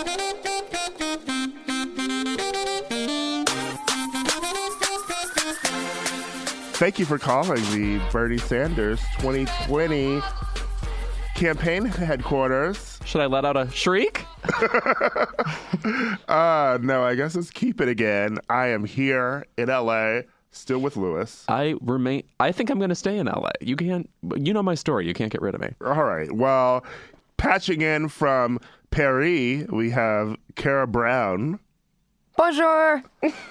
Thank you for calling the Bernie Sanders 2020 campaign headquarters. Should I let out a shriek? No, I guess it's keep it again. I am here in LA, still with Lewis. I think I'm going to stay in LA. You know my story. You can't get rid of me. All right. Well, patching in from Paris, we have Kara Brown. Bonjour.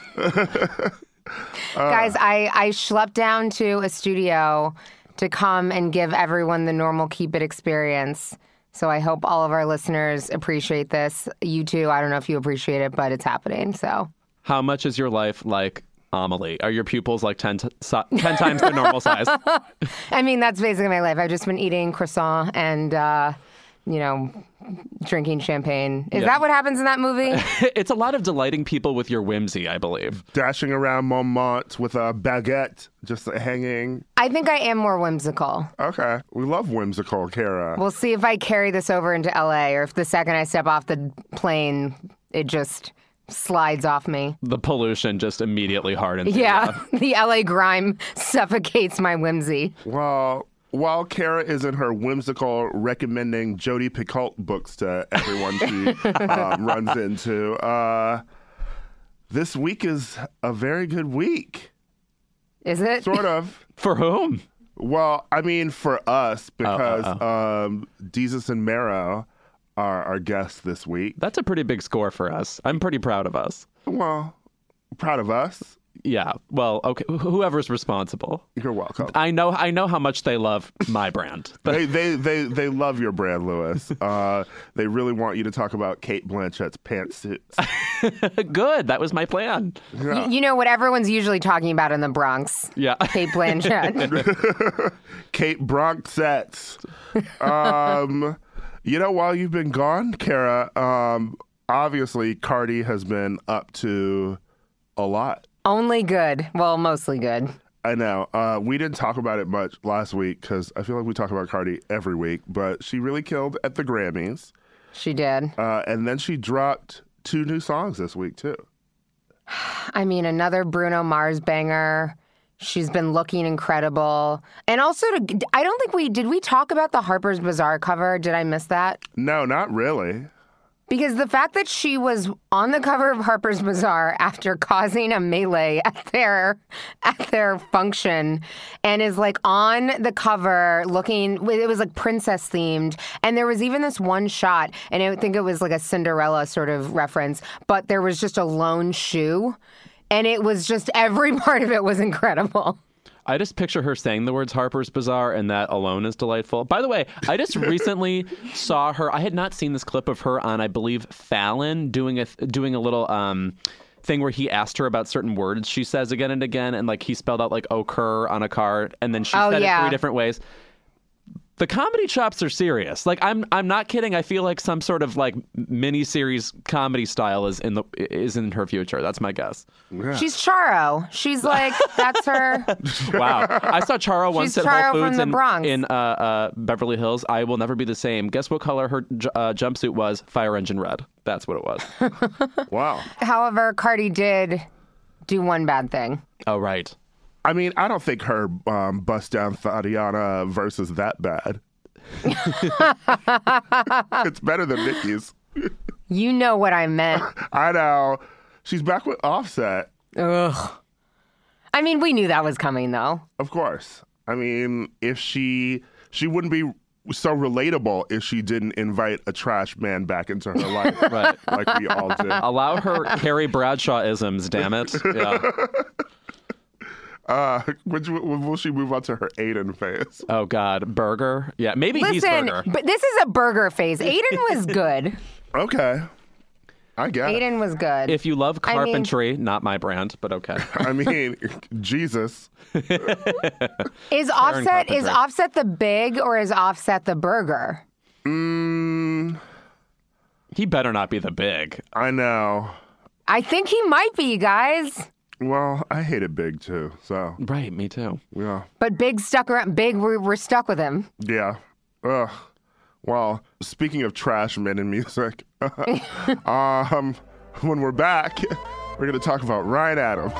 Guys, I schlepped down to a studio to come and give everyone the normal Keep It experience. So I hope all of our listeners appreciate this. You too. I don't know if you appreciate it, but it's happening. So, how much is your life like Amelie? Are your pupils like 10 times their normal size? I mean, that's basically my life. I've just been eating croissant and, drinking champagne. Is that what happens in that movie? It's a lot of delighting people with your whimsy, I believe. Dashing around Montmartre with a baguette just hanging. I think I am more whimsical. Okay. We love whimsical, Kara. We'll see if I carry this over into LA or if the second I step off the plane, it just slides off me. The pollution just immediately hardens. Yeah. The LA grime suffocates my whimsy. Well, while Kara is in her whimsical recommending Jodi Picoult books to everyone she runs into, this week is a very good week. Is it? Sort of. For whom? Well, I mean, for us, because Desus and Mero are our guests this week. That's a pretty big score for us. I'm pretty proud of us. Well, proud of us. Yeah. Well, okay. Whoever's responsible. You're welcome. I know how much they love my brand. They love your brand, Lewis. They really want you to talk about Cate Blanchett's pantsuits. Good. That was my plan. Yeah. You know what everyone's usually talking about in the Bronx. Yeah. Cate Blanchett. Cate Blanchett. While you've been gone, Kara, obviously Cardi has been up to a lot. Only good. Well, mostly good. I know. We didn't talk about it much last week because I feel like we talk about Cardi every week, but she really killed at the Grammys. She did. And then she dropped 2 new songs this week, too. I mean, another Bruno Mars banger. She's been looking incredible. And also, I don't think did we talk about the Harper's Bazaar cover? Did I miss that? No, not really. Because the fact that she was on the cover of Harper's Bazaar after causing a melee at their function and is like on the cover looking, it was like princess themed. And there was even this one shot, and I think it was like a Cinderella sort of reference, but there was just a lone shoe. And it was just, every part of it was incredible. I just picture her saying the words Harper's Bazaar, and that alone is delightful. By the way, I just recently saw her. I had not seen this clip of her on, I believe, Fallon doing a little thing where he asked her about certain words she says again and again, and like he spelled out like "occur" on a card, and then she said it 3 different ways. The comedy chops are serious. Like I'm not kidding. I feel like some sort of like mini-series comedy style is in her future. That's my guess. Yeah. She's Charo. She's like, that's her. Wow. I saw Charo once at Charo Whole from Foods the Bronx. in Beverly Hills. I will never be the same. Guess what color her jumpsuit was? Fire engine red. That's what it was. Wow. However, Cardi did do one bad thing. Oh, right. I mean, I don't think her bust down Tatiana verse is that bad. It's better than Nicki's. You know what I meant. I know. She's back with Offset. Ugh. I mean, we knew that was coming, though. Of course. I mean, if she wouldn't be so relatable if she didn't invite a trash man back into her life. Right. Like we all did. Allow her Carrie Bradshaw-isms, damn it. Yeah. Will she move on to her Aiden phase? Oh, God. Burger? Yeah, maybe he's Listen, Burger. but this is a burger phase. Aiden was good. Okay. I guess. Aiden was good. If you love carpentry, not my brand, but okay. I mean, Jesus. Is Offset the big or is Offset the burger? He better not be the big. I know. I think he might be, guys. Well, I hated Big too, so. Right, me too. Yeah. But Big stuck around. Big, we're stuck with him. Yeah. Ugh. Well, speaking of trash men in music, when we're back, we're going to talk about Ryan Adams.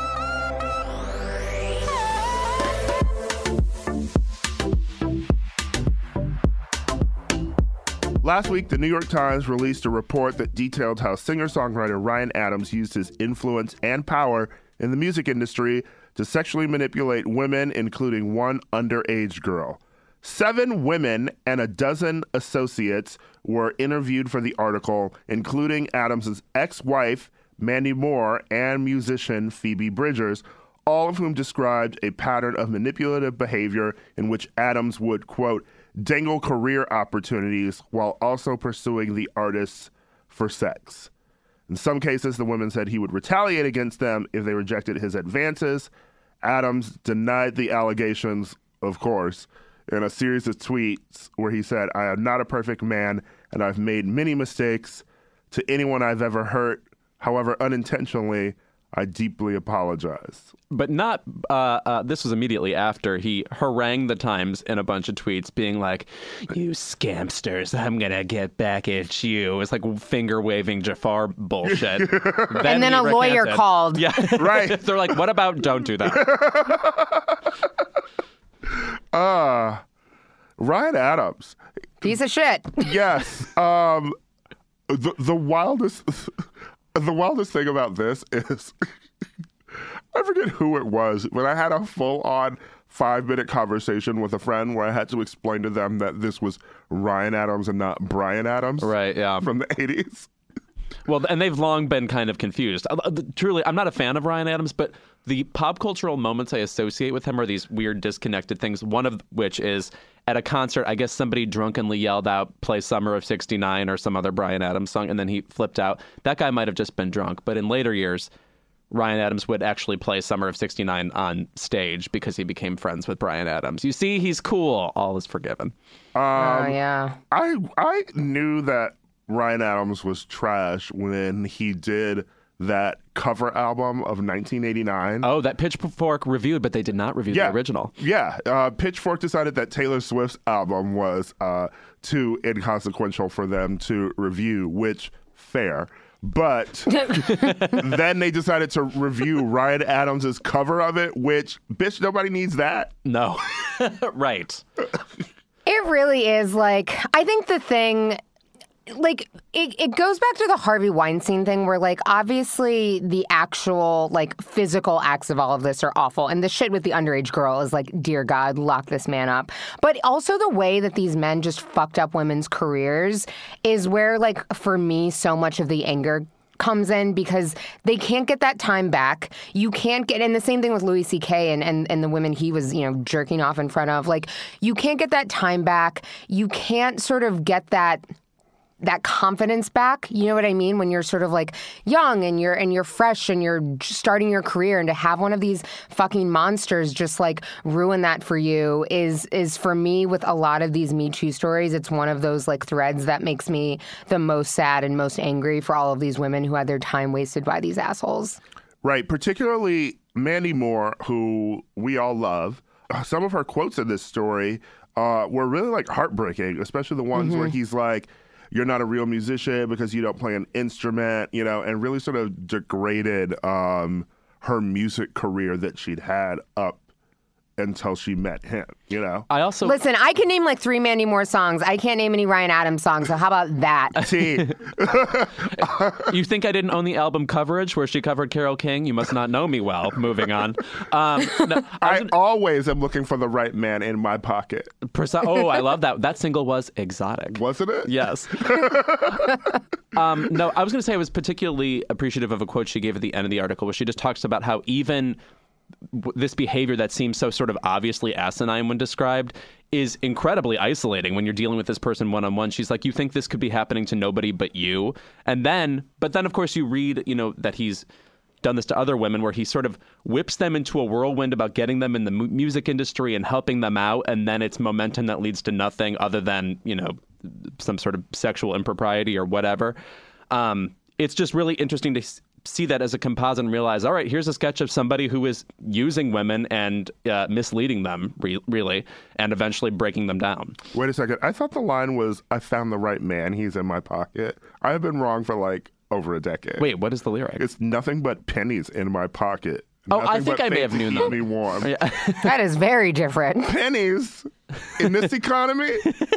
Last week, the New York Times released a report that detailed how singer-songwriter Ryan Adams used his influence and power in the music industry to sexually manipulate women, including one underage girl. 7 women and a dozen associates were interviewed for the article, including Adams' ex-wife, Mandy Moore, and musician Phoebe Bridgers, all of whom described a pattern of manipulative behavior in which Adams would, quote, dangle career opportunities while also pursuing the artists for sex. In some cases, the women said he would retaliate against them if they rejected his advances. Adams denied the allegations, of course, in a series of tweets where he said, I am not a perfect man and I've made many mistakes. To anyone I've ever hurt, however unintentionally, I deeply apologize. But not, this was immediately after he harangued the Times in a bunch of tweets being like, you scamsters, I'm going to get back at you. It's like finger-waving Jafar bullshit. And then a lawyer called. Yeah, right. They're like, what about don't do that? Ryan Adams. Piece of shit. Yes. The wildest thing about this is I forget who it was, but I had a full-on 5-minute conversation with a friend where I had to explain to them that this was Ryan Adams and not Bryan Adams. Right, yeah. From the 80s. Well, and they've long been kind of confused. Truly, I'm not a fan of Ryan Adams, but the pop cultural moments I associate with him are these weird disconnected things, one of which is at a concert, I guess somebody drunkenly yelled out, play Summer of 69 or some other Bryan Adams song, and then he flipped out. That guy might have just been drunk, but in later years, Ryan Adams would actually play Summer of 69 on stage because he became friends with Bryan Adams. You see, he's cool. All is forgiven. Oh, yeah. I knew that Ryan Adams was trash when he did that cover album of 1989. Oh, that Pitchfork reviewed, but they did not review the original. Yeah. Pitchfork decided that Taylor Swift's album was too inconsequential for them to review, which, fair. But then they decided to review Ryan Adams' cover of it, which, bitch, nobody needs that. No. Right. It really is like, I think the thing, like, it goes back to the Harvey Weinstein thing where, like, obviously the actual, like, physical acts of all of this are awful. And the shit with the underage girl is like, dear God, lock this man up. But also the way that these men just fucked up women's careers is where, like, for me, so much of the anger comes in because they can't get that time back. You can't get, and the same thing with Louis C.K. and the women he was, jerking off in front of. Like, you can't get that time back. You can't sort of get that confidence back. You know what I mean? When you're sort of like young and you're fresh and you're starting your career, and to have one of these fucking monsters just like ruin that for you is for me, with a lot of these Me Too stories, it's one of those like threads that makes me the most sad and most angry for all of these women who had their time wasted by these assholes. Right. Particularly Mandy Moore, who we all love. Some of her quotes in this story were really like heartbreaking, especially the ones where he's like, you're not a real musician because you don't play an instrument, and really sort of degraded her music career that she'd had up until she met him, I also... Listen, I can name like 3 Mandy Moore songs. I can't name any Ryan Adams songs, so how about that? You think I didn't own the album Coverage where she covered Carole King? You must not know me well. Moving on. I always am looking for the right man in my pocket. Oh, I love that. That single was exotic. Wasn't it? Yes. No, I was going to say I was particularly appreciative of a quote she gave at the end of the article where she just talks about how even this behavior that seems so sort of obviously asinine when described is incredibly isolating when you're dealing with this person one-on-one. She's like, you think this could be happening to nobody but you? But then of course you read, that he's done this to other women where he sort of whips them into a whirlwind about getting them in the music industry and helping them out. And then it's momentum that leads to nothing other than, some sort of sexual impropriety or whatever. It's just really interesting see that as a composite and realize, all right, here's a sketch of somebody who is using women and misleading them, really, and eventually breaking them down. Wait a second. I thought the line was, I found the right man. He's in my pocket. I have been wrong for like over a decade. Wait, what is the lyric? It's nothing but pennies in my pocket. Oh, Nothing I think but I may have things known to that. keep me warm. That is very different. Pennies in this economy?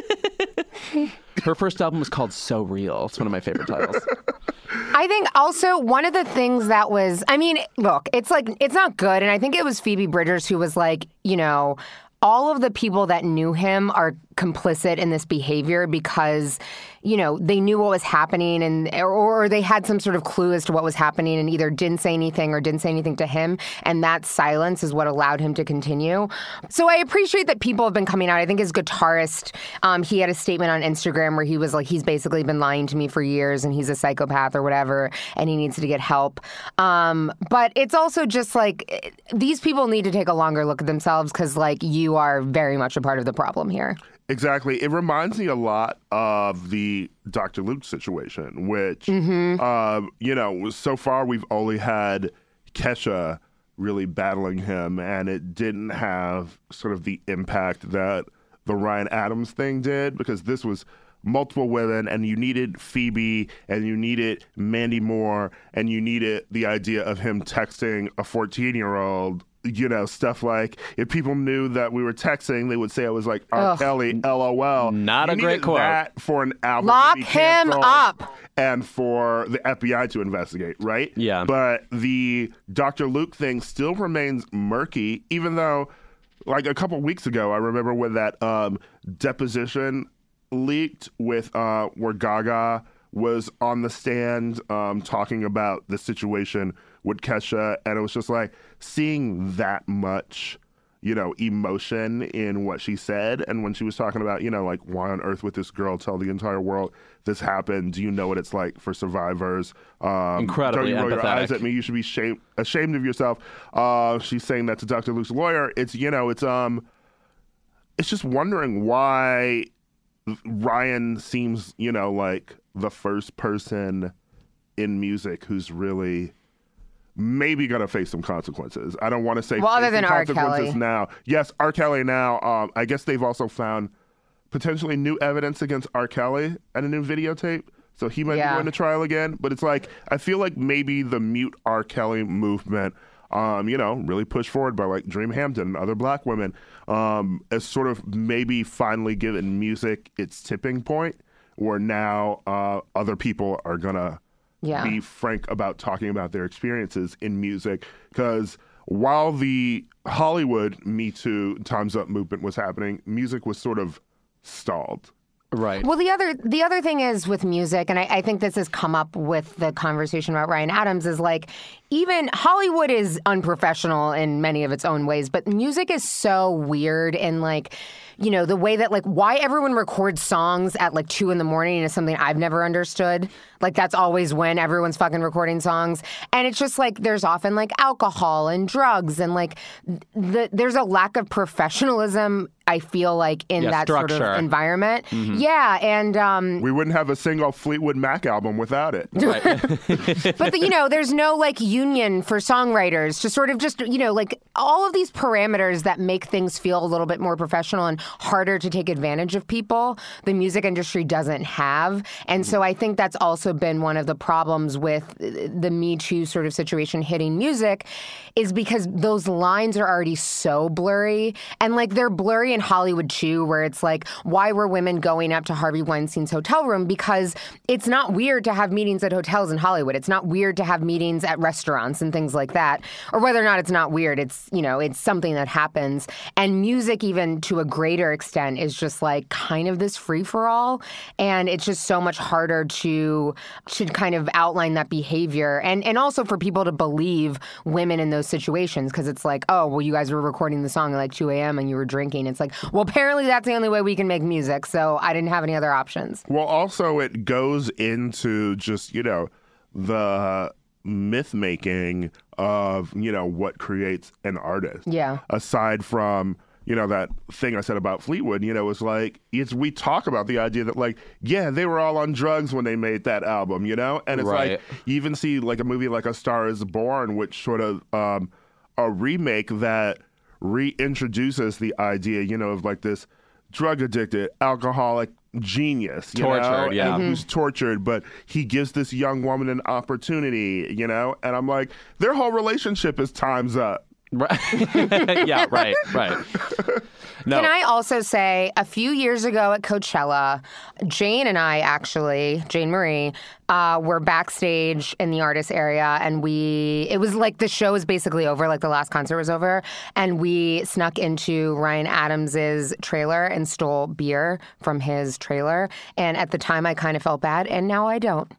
Her first album was called So Real. It's one of my favorite titles. I think also one of the things that was, I mean, look, it's like, it's not good. And I think it was Phoebe Bridgers who was like, you know, all of the people that knew him are complicit in this behavior because, you know, they knew what was happening and or they had some sort of clue as to what was happening and either didn't say anything or didn't say anything to him. And that silence is what allowed him to continue. So I appreciate that people have been coming out. I think his guitarist, he had a statement on Instagram where he was like, he's basically been lying to me for years and he's a psychopath or whatever and he needs to get help. But it's also just like these people need to take a longer look at themselves because like you are very much a part of the problem here. Exactly. It reminds me a lot of the Dr. Luke situation, which, you know, so far we've only had Kesha really battling him, and it didn't have sort of the impact that the Ryan Adams thing did, because this was multiple women, and you needed Phoebe, and you needed Mandy Moore, and you needed the idea of him texting a 14-year-old, you know, stuff like, if people knew that we were texting, they would say I was like R. Kelly, LOL. Not you a great needed quote. That for an album Lock to be him canceled up. and for the FBI to investigate, right? Yeah. But the Dr. Luke thing still remains murky, even though, like a couple weeks ago, I remember when that deposition leaked with where Gaga was on the stand talking about the situation with Kesha, and it was just like seeing that much, you know, emotion in what she said. And when she was talking about, you know, like, why on earth would this girl tell the entire world this happened? Do you know what it's like for survivors? Incredibly don't you roll your eyes empathetic. at me? You should be ashamed of yourself. She's saying that to Dr. Luke's lawyer. It's, you know, it's just wondering why Ryan seems, you know, like the first person in music who's really maybe going to face some consequences. I don't want to say other than R. consequences Kelly. now. Yes, R. Kelly now. I guess they've also found potentially new evidence against R. Kelly and a new videotape. So he might be going to trial again. But it's like, I feel like maybe the mute R. Kelly movement, you know, really pushed forward by like Dream Hampton and other black women, has sort of maybe finally given music its tipping point where now other people are going to be frank about talking about their experiences in music. Because while the Hollywood Me Too Time's Up movement was happening, music was sort of stalled. Right. Well, the other thing is with music, and I think this has come up with the conversation about Ryan Adams, is like, even Hollywood is unprofessional in many of its own ways, but music is so weird and like, you know, the way that like why everyone records songs at like 2 a.m. is something I've never understood. Like that's always when everyone's fucking recording songs. And it's just like there's often like alcohol and drugs and like there's a lack of professionalism, I feel like, in that structure. sort of environment. Yeah. And We wouldn't have a single Fleetwood Mac album without it. but you know, there's no like union for songwriters to sort of just, you know, like all of these parameters that make things feel a little bit more professional and harder to take advantage of people, the music industry doesn't have. And so I think that's also been one of the problems with the Me Too sort of situation hitting music, is because those lines are already so blurry, and like they're blurry in Hollywood too, where it's like, why were women going up to Harvey Weinstein's hotel room? Because it's not weird to have meetings at hotels in Hollywood. It's not weird to have meetings at restaurants and things like that. Or whether or not it's not weird, it's, you know, it's something that happens. And music, even to a greater extent, is just like kind of this free-for-all. And it's just so much harder to kind of outline that behavior. And also for people to believe women in those situations, because it's like, oh, well, you guys were recording the song at like 2 a.m. and you were drinking. It's like, well, apparently that's the only way we can make music, so I didn't have any other options. Well, also it goes into just, you know, the myth making of, you know, what creates an artist. Yeah. Aside from, that thing I said about Fleetwood, it's like, we talk about the idea that, like, yeah, they were all on drugs when they made that album, and it's Right. like, you even see like a movie like A Star Is Born, which sort of a remake that reintroduces the idea, of like this drug addicted, alcoholic genius, Tortured, yeah. and who's tortured, but he gives this young woman an opportunity, and I'm like, their whole relationship is time's up. Right. Yeah, right. No. Can I also say, a few years ago at Coachella, Jane and I actually, Jane Marie, were backstage in the artist area, and it was like the show was basically over, like the last concert was over, and we snuck into Ryan Adams's trailer and stole beer from his trailer. And at the time, I kind of felt bad, and now I don't.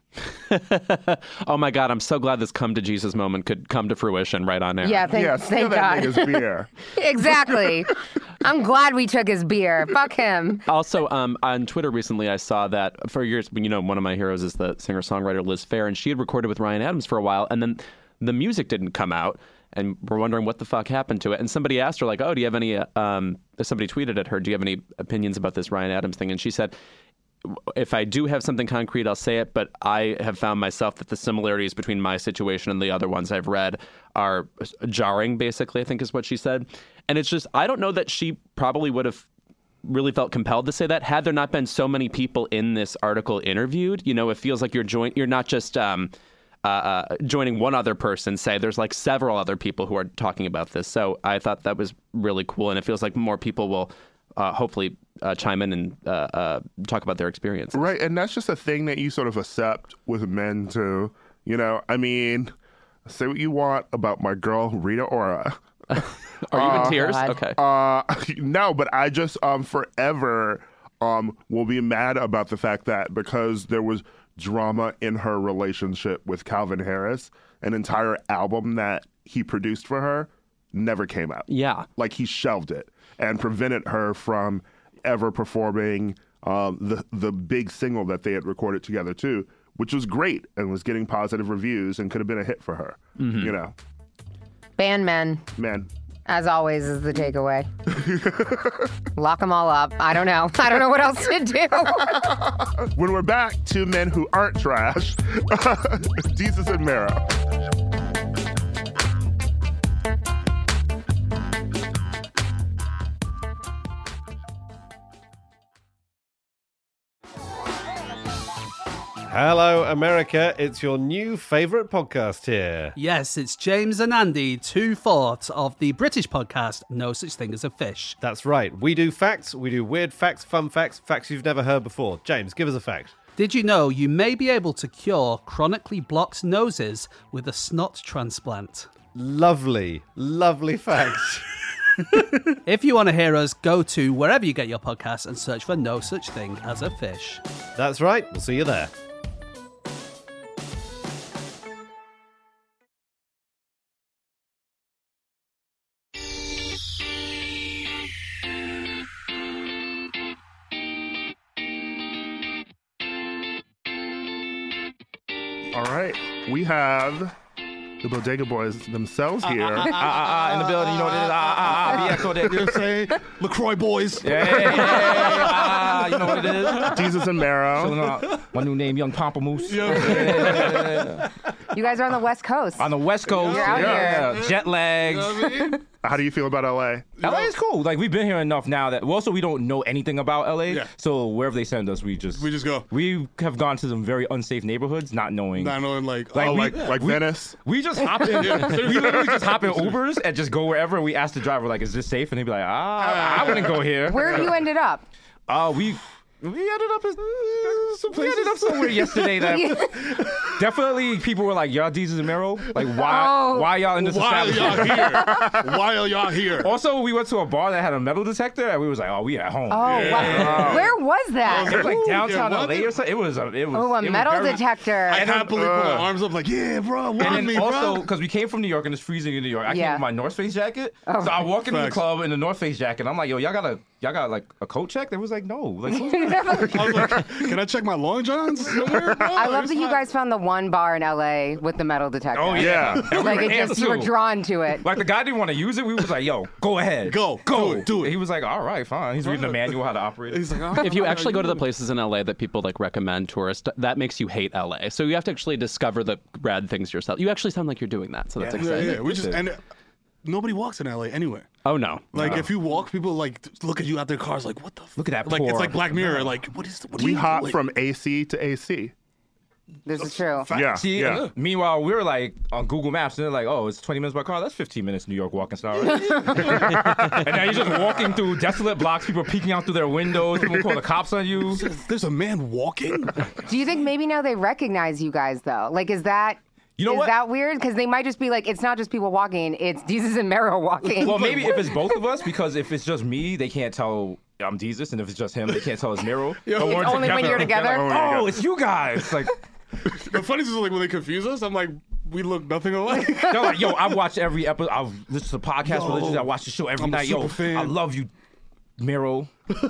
Oh my God, I'm so glad this come to Jesus moment could come to fruition right on air. Yeah, Steal thank that God. nigga's beer. Exactly. I'm glad we took his beer. Fuck him. Also, on Twitter recently, I saw that for years, one of my heroes is the singer-songwriter Liz Phair, and she had recorded with Ryan Adams for a while, and then the music didn't come out, and we're wondering what the fuck happened to it. And somebody asked her, like, oh, do you have any, somebody tweeted at her, do you have any opinions about this Ryan Adams thing? And she said, if I do have something concrete, I'll say it, but I have found myself that the similarities between my situation and the other ones I've read are jarring, basically, I think is what she said. And it's just, I don't know that she probably would have really felt compelled to say that had there not been so many people in this article interviewed. It feels like you're not just joining one other person, say there's like several other people who are talking about this. So I thought that was really cool, and it feels like more people will hopefully chime in and talk about their experience. Right, and that's just a thing that you sort of accept with men too. I mean, say what you want about my girl Rita Ora. Are you in tears? God. Okay. No, but I just forever will be mad about the fact that because there was drama in her relationship with Calvin Harris, an entire album that he produced for her never came out. Yeah. Like, he shelved it and prevented her from ever performing the big single that they had recorded together too, which was great and was getting positive reviews and could have been a hit for her. Ban men, Man, as always, is the takeaway. Lock them all up. I don't know. I don't know what else to do. when we're back, two men who aren't trash, Jesus and Mero. Hello, America. It's your new favourite podcast here. Yes, it's James and Andy, 2/4 of the British podcast No Such Thing as a Fish. That's right. We do facts, we do weird facts, fun facts, facts you've never heard before. James, give us a fact. Did you know you may be able to cure chronically blocked noses with a snot transplant? Lovely, lovely facts. If you want to hear us, go to wherever you get your podcasts and search for No Such Thing as a Fish. That's right. We'll see you there. All right, we have the Bodega Boys themselves here. in the building, you know what it is. BX all day. You know what I'm saying? LaCroix boys. Yeah. You know what it is. Jesus and Mero. My new name, Young Pamplemousse. You guys are on the West Coast. On the West Coast. You're out Yeah. Jet lags. How do you feel about LA? LA is cool. Like, we've been here enough now that also we don't know anything about LA. Yeah. So wherever they send us, we just go. We have gone to some very unsafe neighborhoods, not knowing. Not knowing like Like Venice? We just hop in. We literally just hop in Ubers and just go wherever. And we ask the driver, like, is this safe? And they'd be like, I wouldn't go here. Where have you ended up? We ended up somewhere yesterday that definitely people were like, y'all Jesus and Mero? Like, why y'all in this why establishment? y'all here? Why are y'all here? Also, we went to a bar that had a metal detector, and we was like, oh, we at home. Oh, wow. Where was that? It was like downtown yeah, what? LA or something. It was Oh, a it was metal very- detector. I happily put my arms up like, yeah, bro, want And me, then also, bro. because we came from New York and it's freezing in New York, I came Yeah. with my North Face jacket. Oh. So I walk into the Facts. club in the North Face jacket. I'm like, yo, y'all gotta y'all got like a coat check? They was like, no. Like, I was like, can I check my long johns? I love that you guys found the one bar in LA with the metal detector. oh yeah. And we Like were it just, you were amped, too. drawn to it. Like the guy didn't want to use it. We was like, yo, go ahead. Go. Do it. And he was like, all right, fine. He's reading the manual how to operate it. He's like, oh, If you actually go to the places in LA that people like recommend tourists, that makes you hate LA. So you have to actually discover the rad things yourself. You actually sound like you're doing that, so that's exciting. yeah, we just and nobody walks in LA anywhere. Oh no. Like if you walk, people like look at you out their cars like, what the? Look at that Like it's poor- like Black Mirror. Like what is? What are We you hop doing? from AC to AC. This is true. Yeah. See, yeah. meanwhile, we were like on Google Maps, and they're like, oh, it's 20 minutes by car. That's 15 minutes New York walking style. Right? And now you're just walking through desolate blocks, people are peeking out through their windows, people call the cops on you. There's a man walking. Do you think maybe now they recognize you guys though? Like, is that You know is what? that weird? Because they might just be like, it's not just people walking; it's Jesus and Mero walking. Well, maybe if it's both of us, because if it's just me, they can't tell I'm Jesus, and if it's just him, they can't tell it's Miro. But we're Only when you're together? They're like, oh, it's you guys. Like, The funny thing is like when they confuse us, I'm like, we look nothing alike. they're like, yo, I've watched every episode. I've listened to the podcast religiously. I watch the show every I'm a night. Yo, super fan. I love you, Miro.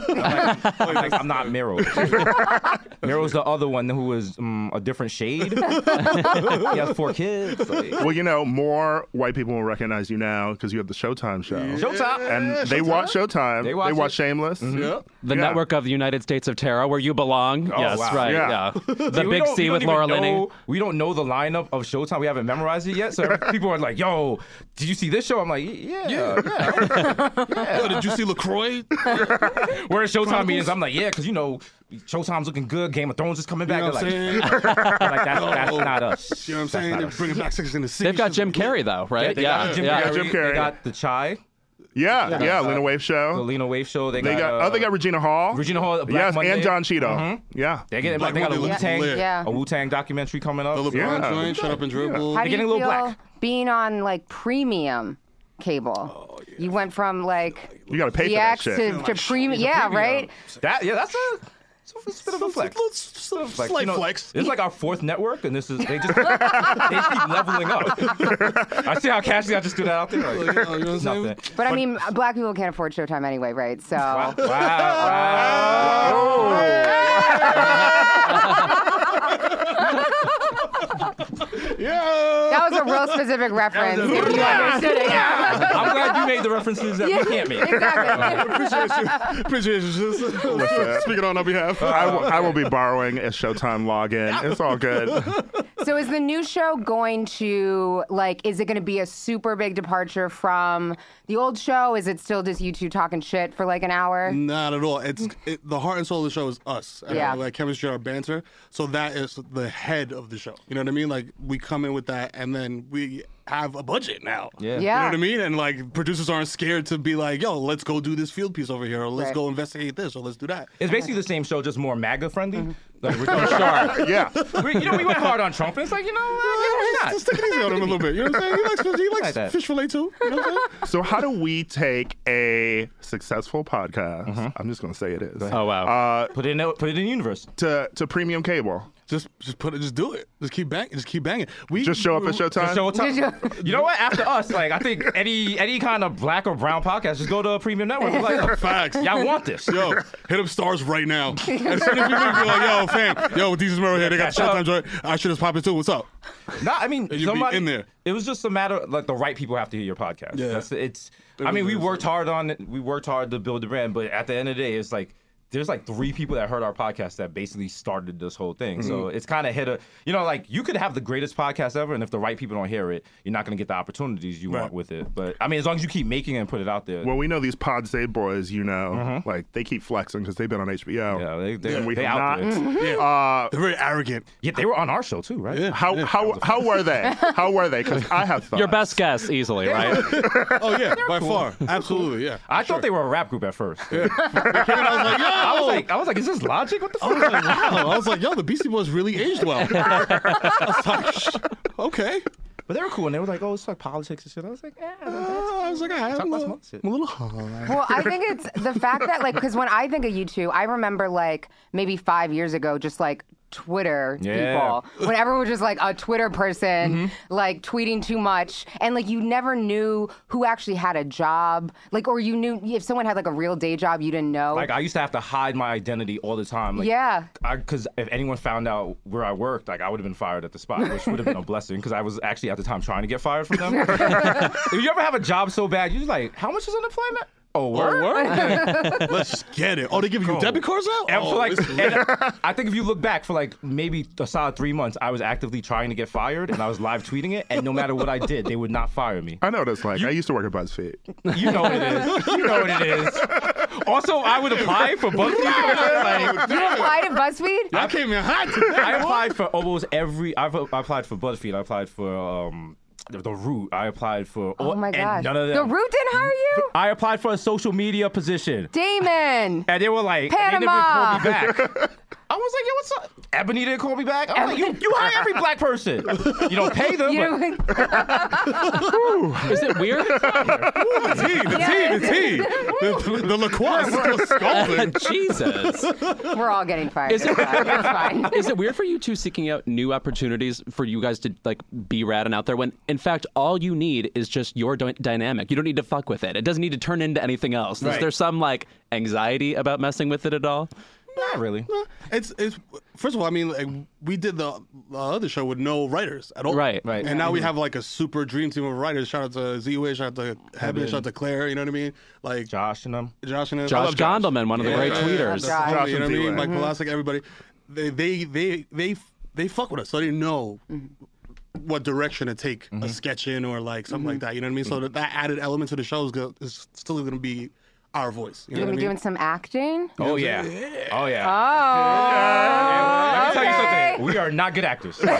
I'm not Miro. Miro's the other one who was a different shade. He has 4 kids. Like, Well, you know, more white people will recognize you now because you have the Showtime show. Showtime. And they watch Showtime. They watch it. Shameless. Yeah. The Yeah. network of the United States of Terror, where you belong. Oh, yes, wow. right. Yeah. Yeah. The See, we Big don't- C we with don't Laura even Linney. know- We don't know the lineup of Showtime. We haven't memorized it yet. So people are like, yo, did you see this show? I'm like, yeah. Yo, did you see LaCroix? We're at Showtime meetings. I'm like, yeah, because, you know, Showtime's looking good. Game of Thrones is coming back. You know what I'm They're saying? like, that's not us. You know what I'm saying? They're bringing back Sex and the City. They've got Jim Carrey though, right? They got Jim Yeah, Carrey. Jim Carrey. They got the Chai, Yeah, Lena Waithe the show. Lena Waithe show. They got Regina Hall. Regina Hall, Black Yes, Monday. and John Cheeto. Yeah. They got Black a Monday Wu looks Tang, lit. Yeah. a Wu Tang documentary coming up. The LeBron Yeah. joint, Shut Up and Dribble. How do you getting a feel little black. being on like premium cable? You went from like You got to pay for that DX shit. to premium. Yeah, right. That's it's a bit of a flex. Slight You know, flex. It's like our 4th network, and they just keep leveling up. I see how casually I just threw that out there. Like, You know what I'm it's saying? nothing. But I mean, black people can't afford Showtime anyway, right? So Wow. Yeah. that was a real specific reference. If you understood it. Yeah. I'm glad you made the references that we can't make. Exactly. Appreciate you. Just speaking on our behalf. I will be borrowing a Showtime login. It's all good. So is the new show going to is it going to be a super big departure from the old show? Is it still just you two talking shit for like an hour? Not at all. The heart and soul of the show is us. And Yeah. our, like chemistry, our banter. So that is the head of the show. You know what I mean? Like we come in with that, and then we have a budget now. Yeah. You know what I mean? And like producers aren't scared to be like, yo, let's go do this field piece over here, or let's Right. go investigate this, or let's do that. It's basically the same show, just more MAGA friendly. Like we're going sharp. Yeah. We went hard on Trump, and it's like, why not? Just take it easy on him a little bit. You know what I'm saying? He likes Like that. fish fillet too. You know what I'm saying? So how do we take a successful podcast? I'm just going to say it is. Oh wow. Put it in the universe. To premium cable. Just do it. Just keep banging. We Just show up at Showtime. Show time. You know what? After us, like I think any kind of black or brown podcast, just go to a premium network. Be like, Facts. y'all want this? Yo, hit up Stars right now. As soon as we leave, be like, yo, fam, yo, with Jesus Mero here, they got Showtime joint. I should have popped it too. What's up? No, I mean, you'd be somebody in there. It was just a matter like the right people have to hear your podcast. Yeah. I mean, we worked hard on it. We worked hard to build the brand, but at the end of the day, it's like there's like 3 people that heard our podcast that basically started this whole thing. So it's kind of hit like you could have the greatest podcast ever, and if the right people don't hear it, you're not going to get the opportunities you want with it. But I mean, as long as you keep making it and put it out there. Well, we know these Pod Save boys, like they keep flexing because they've been on HBO. Yeah, And we they have out not. there. They're very arrogant. Yeah, they were on our show too, right? Yeah. How were they? How were they? Because I have thoughts. Your best guess, easily, right? Oh yeah, by far, absolutely, yeah. I thought they were a rap group at first. I was like, yo. I was like, is this Logic? What the I fuck? was like, wow. I was like, yo, the Beastie Boys really aged well. I was like, okay. But they were cool, and they were like, oh, it's like politics and shit. I was like, yeah. I was like, I'm Talk a about little, some shit. I'm a little high. Well, I think it's the fact that because when I think of you two, I remember maybe 5 years ago, just Twitter Yeah. people. When everyone was just like a Twitter person, like tweeting too much, and like you never knew who actually had a job, like, or you knew if someone had like a real day job, you didn't know. Like I used to have to hide my identity all the time. Like, Yeah. Because if anyone found out where I worked, like I would have been fired at the spot, which would have been a blessing because I was actually at the time trying to get fired from them. If you ever have a job so bad, you're just like, how much is unemployment? Oh, word? Let's get it. Oh, they give you debit cards now? And Oh, for like, this- and I think if you look back for like maybe a solid 3 months, I was actively trying to get fired and I was live tweeting it. And no matter what I did, they would not fire me. I know what it's like. I used to work at BuzzFeed. You know what it is. You know what it is. Also, I would apply for BuzzFeed. Like, You applied at BuzzFeed? I came in hot today. I applied for almost every. I applied for BuzzFeed. I applied for the Root. I applied for. Oh my and gosh. none of them. The Root didn't hire you? I applied for a social media position, Damon. and they were like, and they Panama. didn't even call me back. I was like, yo, what's up? Ebony didn't call me back. I'm like, you hire every black person. You don't pay them. You But know, Is it weird? The tea. The LaCroix. Jesus. we're all getting fired. Is it- It's fine. Is it weird for you two seeking out new opportunities for you guys to like be rad and out there when in fact all you need is just your dynamic? You don't need to fuck with it. It doesn't need to turn into anything else. Is Right. there some like anxiety about messing with it at all? not really. It's first of all, I mean, like, we did the other show with no writers at all. Right. And now we have like a super dream team of writers. Shout out to Z-Way, shout out to Heaven, shout out to Claire. You know what I mean? Like Josh and them. Josh and them. I Josh love Josh. Gondelman, one of the great tweeters. Josh. Homie, you know what I mean? and Mike Pulaski, everybody. They fuck with us, so they know what direction to take a sketch in or like something like that. You know what I mean? So that added element to the show is still going to be our voice. You know You're what I gonna be mean? doing some acting? Oh yeah. Oh yeah. Oh. Let me tell you okay. something. We are not good actors. So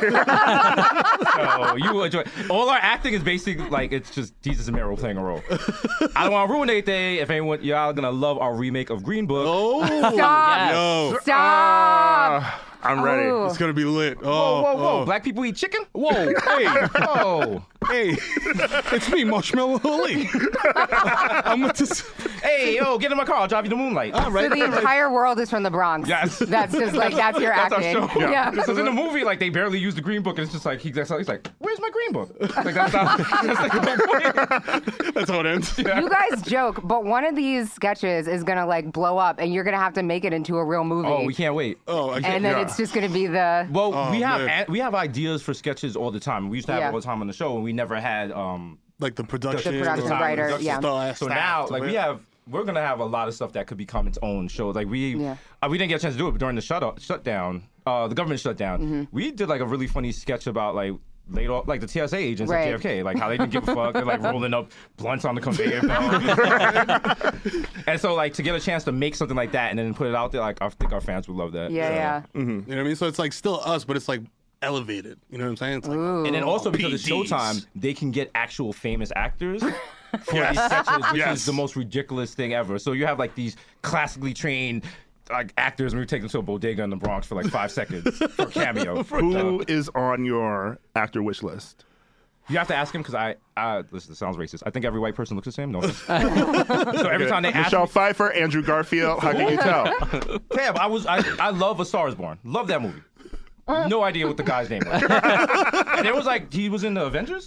you will enjoy. All our acting is basically like it's just Jesus and Meryl playing a role. I don't want to ruin anything. If anyone, y'all gonna love our remake of Green Book. Oh, Stop. yo, Stop. I'm ready. Ooh. it's gonna be lit. Whoa, Oh, whoa, whoa! oh. Black people eat chicken? Whoa, hey, Whoa! hey, it's me, Marshmallow Holy. I'm with this. Hey, yo, get in my car. I'll drive you to Moonlight. All right. So the entire world is from the Bronx. Yes. That's just like, that's your That's our acting. show. Yeah. Because in the movie, like they barely use the Green Book, and it's just like he's like, "Where's my Green Book?" Like that's like the whole point. That's how it ends. You guys joke, but one of these sketches is gonna like blow up, and you're gonna have to make it into a real movie. Oh, we can't wait. Oh, I And can't. then it's just gonna be the. Well, man. we have ideas for sketches all the time. We used to have Yeah. it all the time on the show, and we never had Like the production. The production or writer, production yeah. staff So to now, it. like we're gonna have a lot of stuff that could become its own show. Like we didn't get a chance to do it, but during the shutdown, the government shutdown, Mm-hmm. we did like a really funny sketch about like laid off, like the TSA agents Right. at JFK, like how they didn't give a fuck. They're like rolling up blunts on the conveyor belt. And so like to get a chance to make something like that and then put it out there, like I think our fans would love that. Yeah, So- yeah. You know what I mean? So it's like still us, but it's like elevated. You know what I'm saying? It's like, And then also because it's PDs. Showtime, they can get actual famous actors for these sketches, which is the most ridiculous thing ever. So you have like these classically trained like actors, and we take them to a bodega in the Bronx for like 5 seconds for a cameo. Who is on your actor wish list? You have to ask him because listen, this sounds racist. I think every white person looks the same. No. So every time they ask Michelle me, Pfeiffer, Andrew Garfield. How can you tell? Tab, I love A Star Is Born. Love that movie. No idea what the guy's name was. And it was like, he was in the Avengers?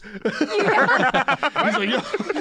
he's like,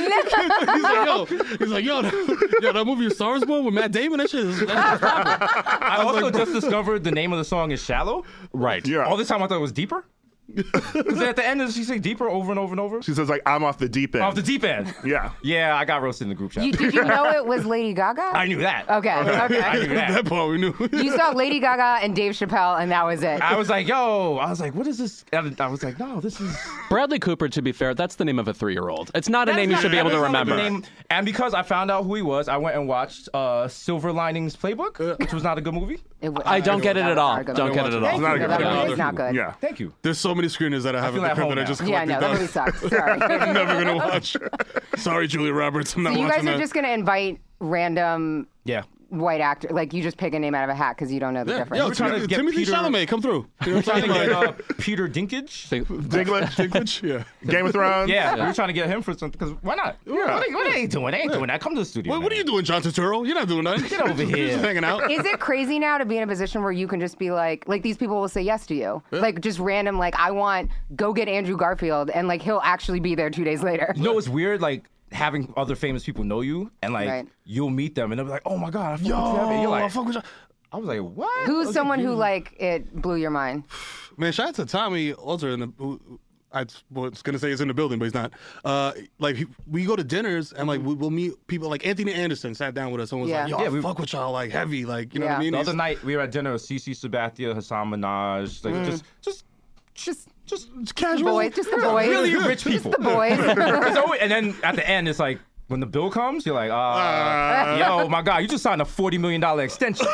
yo, that movie Star Is Born with Matt Damon, that shit is I also just discovered the name of the song is Shallow. Right. Yeah. All this time I thought it was Deeper. Because at the end, does she say deeper over and over and over? She says like, I'm off the deep end. Off the deep end. Yeah. Yeah, I got roasted in the group chat. Did you know it was Lady Gaga? I knew that. Okay. I knew that. that part we knew. You saw Lady Gaga and Dave Chappelle, and that was it. I was like, what is this? And I was like, no, this is. Bradley Cooper, to be fair, that's the name of a 3-year-old. It's not a name you should be able to That's not remember. the name. And because I found out who he was, I went and watched Silver Linings Playbook, which was not a good movie. I don't get it at all. Don't get it at all. It's not a good That movie. movie is not good. Yeah. Thank you. There's so many screeners that I have feel in the at crib home that I now. just Yeah, collected no, that movie sucks. Sorry. I'm never gonna watch. Sorry, Julia Roberts. I'm not So you watching guys are that. just gonna invite random Yeah. white actor. Like you just pick a name out of a hat because you don't know the difference. Yo, We're trying to get Timothy Peter- Chalamet, come through. You know what I'm Trying to saying? get Like, Peter Dinklage. Dinklage, yeah. Game of Thrones. Yeah, we were trying to get him for something because why not? What are you doing? They ain't doing that. Come to the studio. What are you doing, John Turturro? You're not doing nothing. Get over You're here. just hanging out. Is it crazy now to be in a position where you can just be like these people will say yes to you? Like just random, like, I want, go get Andrew Garfield, and like he'll actually be there 2 days later. You know, it's weird, like having other famous people know you, and like Right. you'll meet them, and they'll be like, "Oh my god, I fuck with you." And you're like, I fuck with you. I was like, "What?" Who's someone who like it blew your mind? Man, shout out to Tommy Alter who I was gonna say is in the building, but he's not. We go to dinners and like we'll meet people like Anthony Anderson sat down with us and was Yeah. like, "Yo, Yeah, I we- fuck with y'all like heavy, like you know what I Yeah. mean." The He's- other night we were at dinner with Cece Sabathia, Hassan Minaj, like just it's casual. Boys, just the boys. really rich people. The boys. It's always- and then at the end, it's like when the bill comes, you're like, yo, my God, you just signed a $40 million extension.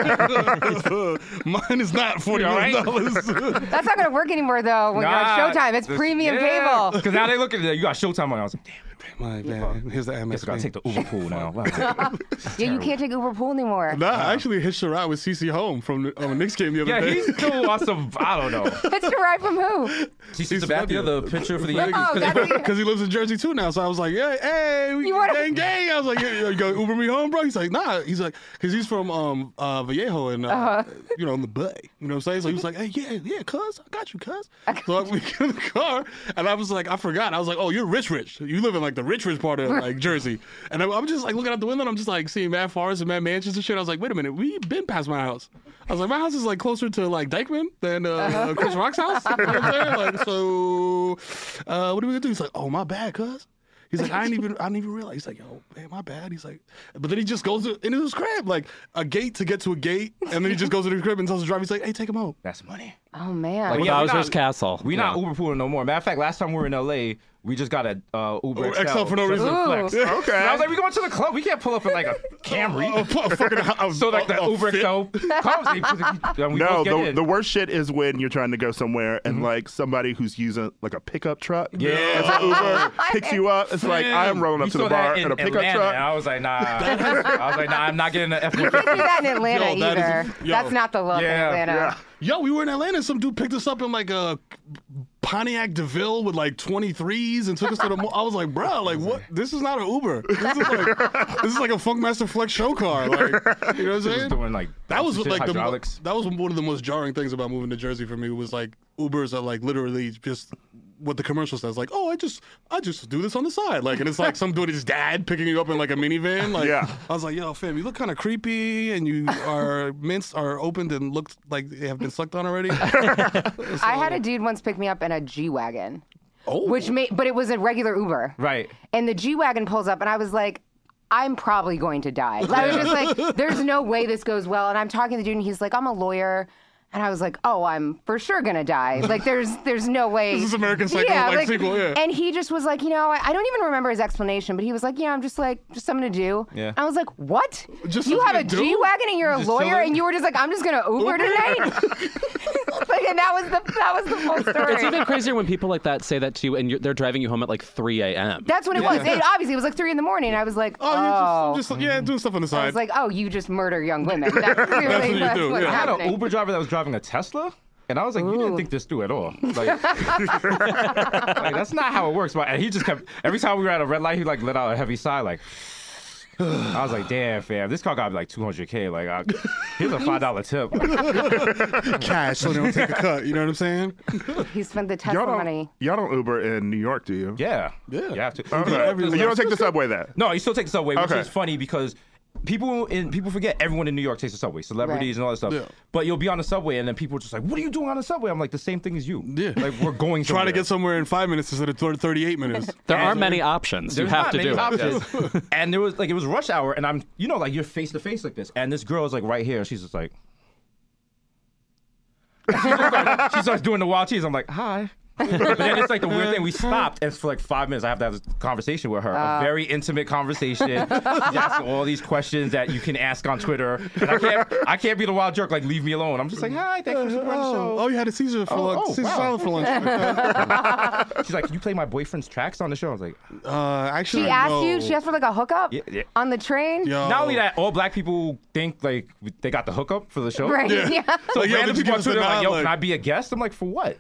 Mine is not $40 million. That's not gonna work anymore though when you're on Showtime. It's premium cable. Because now they look at it, you got Showtime on. I was like, damn, My bad. Here's the I Amex. guess I gotta take the Uber pool now. Wow. Yeah, you can't take Uber Pool anymore. Nah, I actually hitched a ride with CeCe home from a Knicks game the other Yeah, day. he's still awesome. I don't know. It's a ride from who? Cece Sabathia, the picture for the Oh, Yankees. that's Because he lives in Jersey too now, so I was like, "Yeah, hey, we You wanna- gang." I was like, "Yeah, you gonna Uber me home, bro?" He's like, "Nah." He's like, because he's from Vallejo and you know, in the Bay. You know what I'm saying? So he was like, "Hey, yeah, cuz, I got you, cuz." So we get in the car, and I was like, I forgot. I was like, "Oh, you're rich. You live in like the rich part of like Jersey." And I'm just like looking out the window, and I'm just like seeing mad forests and mad mansions and shit. I was like, "Wait a minute, we been past my house." I was like, "My house is like closer to like Dykeman than Chris Rock's house." You know what I'm saying? Like, so what are we gonna do? He's like, "Oh, my bad, cuz." He's like, I didn't even realize. He's like, "Yo, man, my bad." He's like, but then he just goes into his crib, like a gate to get to a gate, and then he just goes to the crib and tells the driver, he's like, "Hey, take him home." That's money. Oh man. Like, yeah, we're Bowser's not- Castle. We're not Uber pooling no more. Matter of fact, last time we were in LA, we just got a Uber XL for no reason. Flex. Ooh. Okay. And I was like, we going to the club. We can't pull up in like a Camry. So like the Uber Fit. XL comes. And we No, both get in. the worst shit is when you're trying to go somewhere and like somebody who's using like a pickup truck. Yeah. As an Uber picks you up. It's like I'm rolling up We to the saw that bar in in a pickup Atlanta, truck. and I was like, nah. I'm not getting the F150. You can't do that in Atlanta Yo, that is either. yo. That's not the look Yeah, in Atlanta. yeah. Yo, we were in Atlanta. Some dude picked us up in like a Pontiac DeVille with like 23s and took us to the mall. I was like, bro, like what? This is not an Uber. This is like a Funkmaster Flex show car. Like, you know what I'm Just saying? doing like That was shit, like hydraulics. that was one of the most jarring things about moving to Jersey for me was like Ubers are like literally just what the commercial says, like, "Oh, I just do this on the side," like, and it's like some dude's dad picking you up in like a minivan. Like, Yeah. I was like, "Yo, fam, you look kind of creepy, and you are mints are opened and looked like they have been sucked on already." I had a dude once pick me up in a G-Wagon. But it was a regular Uber. Right. And the G-Wagon pulls up, and I was like, I'm probably going to die. I was just like, there's no way this goes well. And I'm talking to the dude, and he's like, I'm a lawyer. And I was like, oh, I'm for sure gonna die. Like, there's no way. This is American Psycho sequel, yeah. And he just was like, I don't even remember his explanation, but he was like, I'm just something to do. Yeah. I was like, what? Just you have a something to do? G-Wagon and you're a Just lawyer, chilling? and you were just like, I'm just gonna Uber tonight. And that was the full story. It's even crazier when people like that say that to you and they're driving you home at like 3 a.m. That's what it was. Obviously, it was like 3 in the morning. I was like, Oh, you're just doing stuff on the side. I was like, oh, you just murder young women. That's clearly what you do, what's yeah. I had an happening. Uber driver that was driving a Tesla. And I was like, you didn't think this through at all. Like, like, that's not how it works. But and he just kept, every time we were at a red light, he like let out a heavy sigh. Like, I was like, damn, fam, this car got like $200K. Like, here's a $5 tip. cash, so they don't take a cut. You know what I'm saying? He spent the Tesla money. Y'all don't Uber in New York, do you? Yeah. Yeah. You have to. Okay. You don't take the subway there. No, you still take the subway, which Okay. is funny because people forget everyone in New York takes the subway, celebrities Right. and all that stuff. Yeah. But you'll be on the subway and then people are just like, "What are you doing on the subway?" I'm like, "The same thing as you." Yeah. Like we're going Trying to somewhere. get somewhere in 5 minutes instead of 38 minutes. There aren't many options. You There's have not to many do it. options. And there was like it was rush hour, and I'm like you're face to face like this, and this girl is like right here, and she's just like, she starts doing the wild cheese. I'm like, hi. But then it's like the weird thing. We stopped, and for like 5 minutes, I have to have this conversation with her. A very intimate conversation. She's asking all these questions that you can ask on Twitter. And I can't be the wild jerk, like, leave me alone. I'm just like, hi, thanks for supporting the show. Oh, you had a Caesar for lunch. Caesar salad for lunch. She's like, can you play my boyfriend's tracks on the show? I was like, actually, She asked no. you. She asked for like a hookup on the train. Yo. not only that, all black people think like they got the hookup for the show. Right. Yeah. So Like, yo, random did you people give on us the Twitter are like, nod? yo, Like- can I be a guest? I'm like, for what?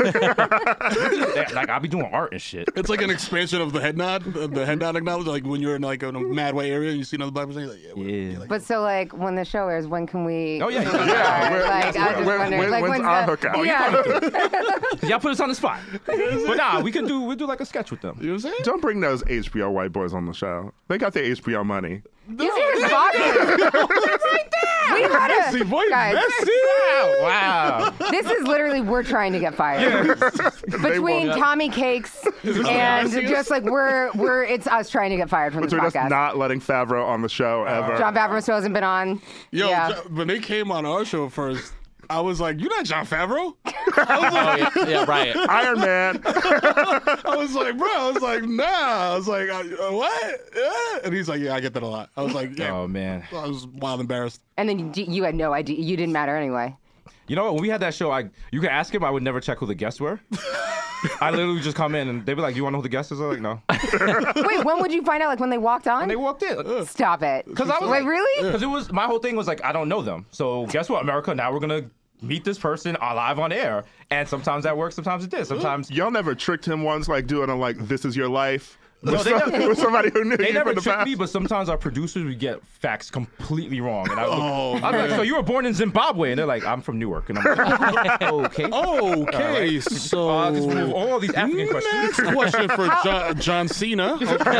Like, I'll be doing art and shit. It's like an expansion of the head nod. The head nod acknowledge, like when you're in like in a mad way area and you see another black person, you're like, Yeah. But so like when the show airs, when can we? Oh, yeah. Like I just wondered, like when's our hookup? Yeah. Y'all put us on the spot. But nah, we'll do like a sketch with them. you know what I'm saying? Don't bring those HBO white boys on the show. They got the HBO money. You see his body? Right there. We gotta. See, boy, Guys, messy. Wow. this is literally we're trying to get fired. Between Tommy Cakes and just like we're it's us trying to get fired from this We're just podcast. not letting Favreau on the show ever. John Favreau still hasn't been on. Yo, yeah. when they came on our show first, I was like, "You're not John Favreau." Yeah, right. Iron Man. I was like, "Bro," I was like, "Nah." I was like, "What?" Yeah. And he's like, "Yeah, I get that a lot." I was like, "Yeah." Oh man. I was wild embarrassed. And then you had no idea. You didn't matter anyway. You know what? When we had that show, you could ask him. I would never check who the guests were. I literally just come in and they'd be like, "You want to know who the guest is?" I'm like, "No." Wait, when would you find out? Like when they walked on? And they walked in. Stop it. Because I was Wait, like, really? Because it was my whole thing was like, I don't know them. So guess what, America? Now we're gonna meet this person live on air. And sometimes that works, sometimes it did. Sometimes Y'all never tricked him once, like doing a like, "This is your life." No, with, they never- with somebody who knew they you never from the tricked past. me, but sometimes our producers would get facts completely wrong. And I was Oh, like, "So you were born in Zimbabwe?" And they're like, "I'm from Newark." And I'm like, "Okay." Okay, so Let's remove all these African questions. next question for John Cena.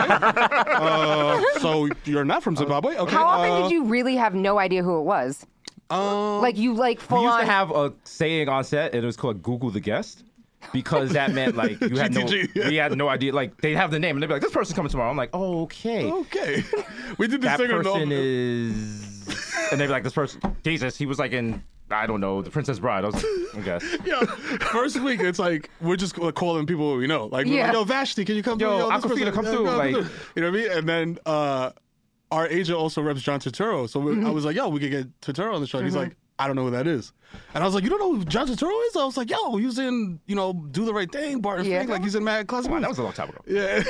Okay. So you're not from Zimbabwe? Okay. How often did you really have no idea who it was? Like you like full We used on. to have a saying on set, and it was called "Google the guest," because that meant like you had GTG. we had no idea. Like they'd have the name, and they'd be like, "This person's coming tomorrow." I'm like, "Oh, okay." Okay. We did this That thing. person is, and they'd be like, "This person, Jesus, he was like in, I don't know, The Princess Bride." I was like, "Okay." Yo, first week it's like we're just calling people we know. Like, we're Yeah. like, yo, Vashti, can you come Yo, through? This Aquafina, person- come through, like- you know what I mean? And then our agent also reps John Turturro, so I was like, yo, we could get Turturro on the show. And he's like, I don't know who that is. And I was like, you don't know who John Turturro is? I was like, yo, he was in, Do the Right Thing, Barton Yeah. Fink, like he's in Mad Classic. Wow, that was a long time ago. Yeah.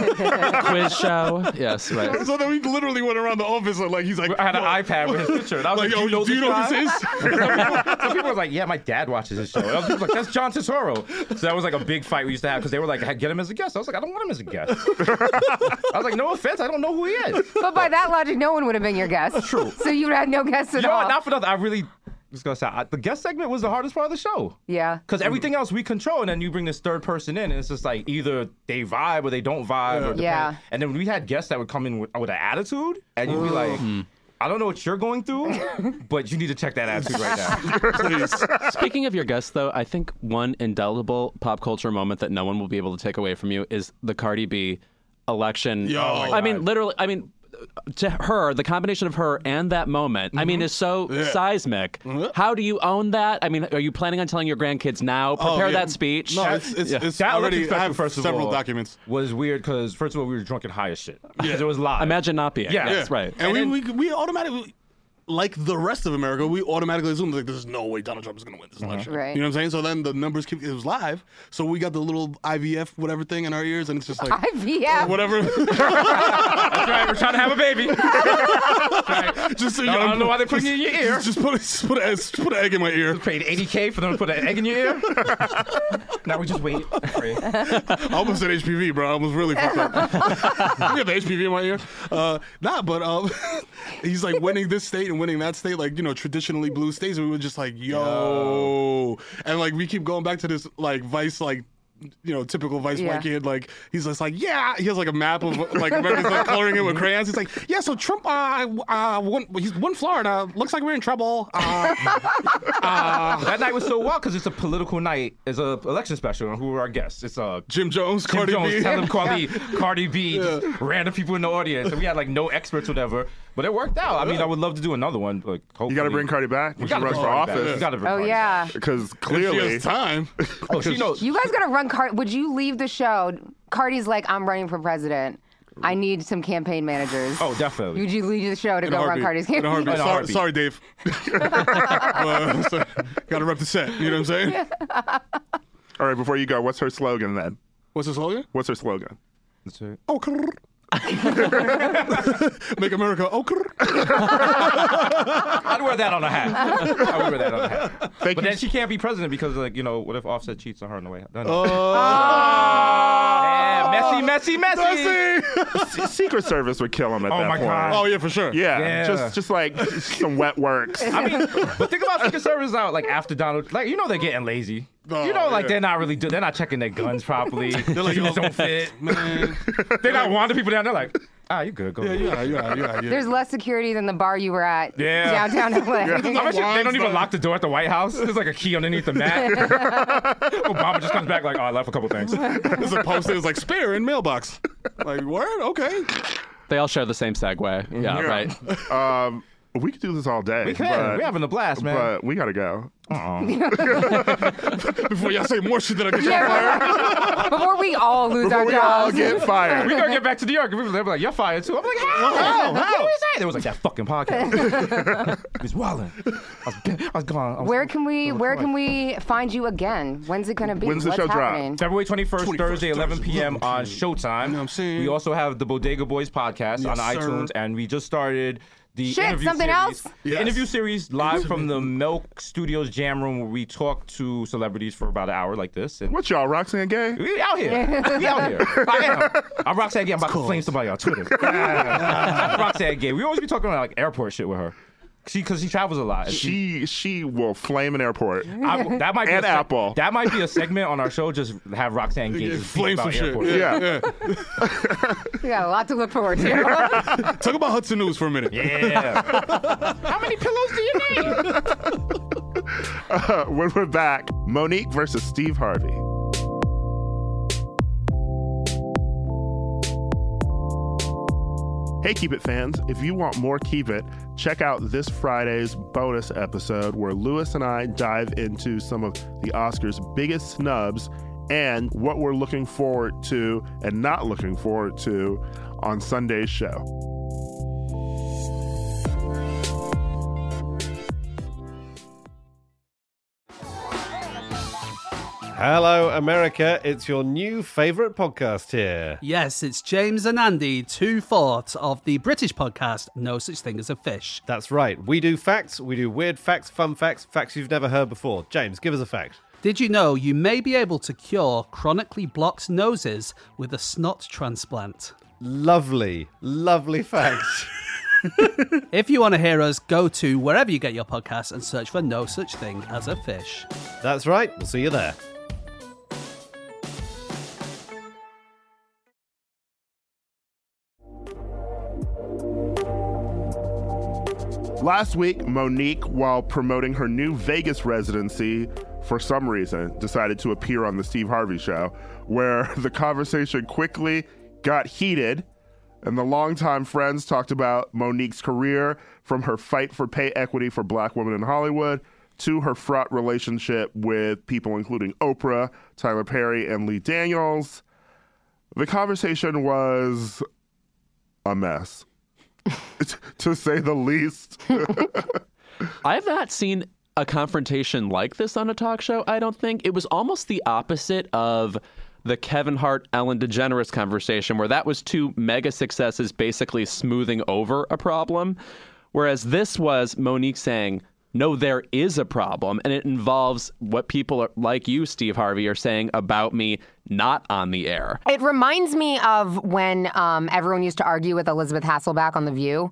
Quiz show. Yes, right. So then we literally went around the office and like he's like, I had an yo, iPad with his picture, and I was like, like, yo, do you know guy?" who this is? Some people were like, "Yeah, my dad watches this show." And other people were like, "That's John Turturro." So that was like a big fight we used to have because they were like, "Get him as a guest." I was like, "I don't want him as a guest." I was like, "No offense, I don't know who he is." But by that logic, no one would have been your guest. True. So you would have had no guests at You know all. what? Not for nothing. I really was gonna say the guest segment was the hardest part of the show. Yeah. Because everything else we control, and then you bring this third person in, and it's just like either they vibe or they don't vibe. Or Yeah. And then we had guests that would come in with an attitude, and you'd be like, "I don't know what you're going through, but you need to check that attitude right now." Speaking of your guests, though, I think one indelible pop culture moment that no one will be able to take away from you is the Cardi B election. Yo. Oh I mean, literally, to her, the combination of her and that moment, I mean, is so seismic. How do you own that? I mean, are you planning on telling your grandkids now? Prepare yeah. that speech. No, it's That already, election I special, have first of several all, documents. was weird because first of all we were drunk and high as shit because it was live. Imagine not being. Yeah. Yes, right. And we automatically, like the rest of America, we automatically assumed like there's no way Donald Trump is going to win this election. Right. You know what I'm saying? So then the numbers it was live. So we got the little IVF whatever thing in our ears, and it's just like IVF. whatever. That's right, we're trying to have a baby. just so I don't know why they're putting it in your ear. Just put an egg in my ear. Paid $80K for them to put an egg in your ear. Now we just wait. Pray. I almost said HPV, bro. I almost really fucked up. You have the HPV in my ear. But he's like winning this state and winning that state, like, traditionally blue states. And we were just like, yo. And like, we keep going back to this, like, Vice, like, typical Vice white kid. Like, he's just like, yeah. He has like a map of like Americans like coloring it with crayons. He's like, yeah. So Trump, he's won Florida. Looks like we're in trouble. That night was so wild because it's a political night. It's a election special. And who were our guests? It's Jim Jones, Jim Cardi Jones, B. Talib Kweli, Cardi B, just random people in the audience. And we had like no experts, whatever. But it worked out. I mean, I would love to do another one. Like, hopefully. You got to bring Cardi back when she gotta runs bring for Cardi back. office. You gotta bring Oh Cardi yeah. Because She clearly, has time. back. Oh, she knows. You guys gotta run on would you leave the show? Cardi's like, I'm running for president. I need some campaign managers. Oh, definitely. Would you leave the show to In go a run heartbeat. Cardi's campaign? In a heartbeat. In a heartbeat. Sorry, Dave. Got to rep the set. You know what I'm saying? All right, before you go, what's her slogan then? What's the slogan? What's her slogan? That's it. Oh, make America. Oh, I'd wear that on a hat. I would wear that on a hat. Thank But you. then she can't be president because, like, what if Offset cheats on her on the way out? No. Yeah, messy. Secret Service would kill him at Oh that my point. God. oh yeah, for sure. Yeah, Yeah. just like some wet works. I mean, but think about Secret Service out, like, after Donald, like, they're getting lazy. Oh, Like, yeah. they're not checking their guns properly. They're like, like, don't fit. Man. They're not wanting people down there like, you good, go. Yeah. There's less security than the bar you were at Yeah. downtown LA. I bet you they don't even lock the door at the White House. There's like a key underneath the mat. Obama just comes back like, I left a couple things. There's a post that was like spare in mailbox. Like, word? Okay. They all share the same segue. Yeah, right. We could do this all day. We can. But, We're having a blast, man. but we gotta go. Before y'all say more shit that I get y'all fired. Before we all lose Before our we all jobs. get fired. We gotta get back to New York. They were like, you're fired too. I'm like, how? What are you saying? It was like that fucking podcast. It was wilding. I was gone. Where can we find you again? When's it gonna be? When's the What's show drop? happening? February 21st, Thursday, 11 p.m. on Showtime. You know what I'm saying? We also have the Bodega Boys podcast on Yes, sir. iTunes, and we just started the Shit, interview something series. else? The Yes. interview series live from the Milk Studios Jam Room, where we talk to celebrities for about an hour like this. And What y'all, Roxanne Gay? we out here. We out here. I am. I'm Roxanne Gay. I'm about to flame somebody on Twitter. I'm Roxanne Gay. We always be talking about like airport shit with her. Because she travels a lot. She will flame an airport. That might be And Apple. That might be a segment on our show. Just have Roxanne Gay just speak Flame some about shit. airports. Yeah. We got a lot to look forward to. Talk about Hudson News for a minute. Yeah. How many pillows do you need? When we're back, Monique versus Steve Harvey. Hey, Keep It fans, if you want more Keep It, check out this Friday's bonus episode where Lewis and I dive into some of the Oscars' biggest snubs and what we're looking forward to and not looking forward to on Sunday's show. Hello, America. It's your new favourite podcast here. Yes, it's James and Andy, two-fourths of the British podcast No Such Thing as a Fish. That's right. We do facts, we do weird facts, fun facts, facts you've never heard before. James, give us a fact. Did you know you may be able to cure chronically blocked noses with a snot transplant? Lovely, lovely fact. If you want to hear us, go to wherever you get your podcasts and search for No Such Thing as a Fish. That's right. We'll see you there. Last week, Monique, while promoting her new Vegas residency, for some reason, decided to appear on the Steve Harvey Show, where the conversation quickly got heated, and the longtime friends talked about Monique's career, from her fight for pay equity for black women in Hollywood to her fraught relationship with people including Oprah, Tyler Perry, and Lee Daniels. The conversation was a mess, to say the least. I have not seen a confrontation like this on a talk show, I don't think. It was almost the opposite of the Kevin Hart, Ellen DeGeneres conversation, where that was two mega successes basically smoothing over a problem. Whereas this was Monique saying, no, there is a problem. And it involves what people like you, Steve Harvey, are saying about me not on the air. It reminds me of when everyone used to argue with Elizabeth Hasselbeck on The View.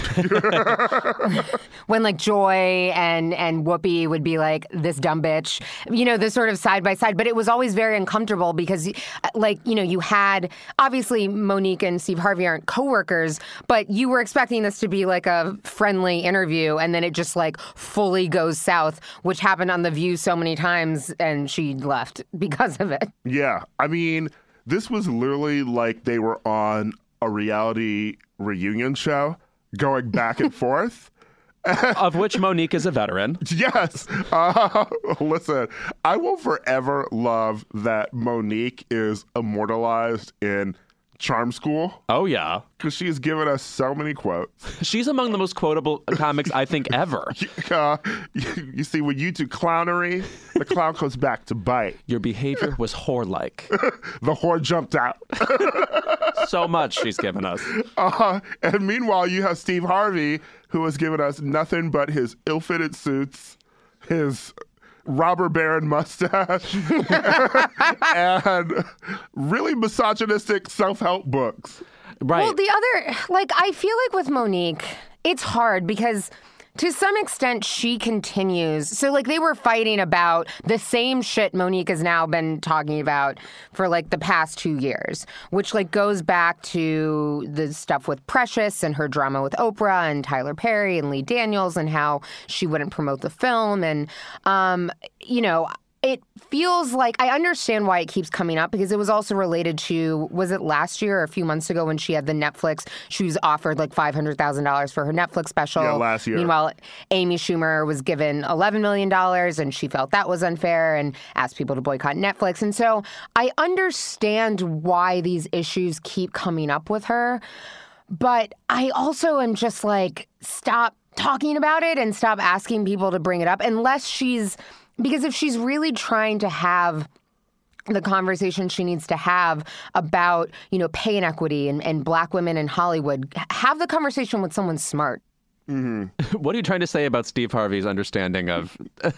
When like Joy and Whoopi would be like, this dumb bitch, you know, this sort of side by side. But it was always very uncomfortable because, like, you know, you had, obviously Monique and Steve Harvey aren't coworkers, but you were expecting this to be like a friendly interview, and then it just like fully goes south, which happened on The View so many times, and she left because of it. Yeah, I mean, this was literally like they were on a reality reunion show, going back and forth. Of which Monique is a veteran. Yes. Listen, I will forever love that Monique is immortalized in Charm School Oh, yeah. because she's given us so many quotes. She's among the most quotable comics, I think, ever. You see, when you do clownery, the clown comes back to bite. Your behavior was whore-like. The whore jumped out. So much she's given us. And meanwhile, you have Steve Harvey, who has given us nothing but his ill-fitted suits, his robber baron mustache, and really misogynistic self-help books. Right. Well, the other, I feel like with Monique, it's hard because to some extent she continues. So, they were fighting about the same shit Monique has now been talking about for, the past 2 years, which, goes back to the stuff with Precious and her drama with Oprah and Tyler Perry and Lee Daniels and how she wouldn't promote the film. And, it feels like I understand why it keeps coming up because it was also related to, was it last year or a few months ago when she had the Netflix, she was offered $500,000 for her Netflix special. Yeah, last year. Meanwhile, Amy Schumer was given $11 million and she felt that was unfair and asked people to boycott Netflix. And so I understand why these issues keep coming up with her. But I also am just stop talking about it and stop asking people to bring it up unless because if she's really trying to have the conversation she needs to have about, pay inequity and black women in Hollywood, have the conversation with someone smart. Mm-hmm. What are you trying to say about Steve Harvey's understanding of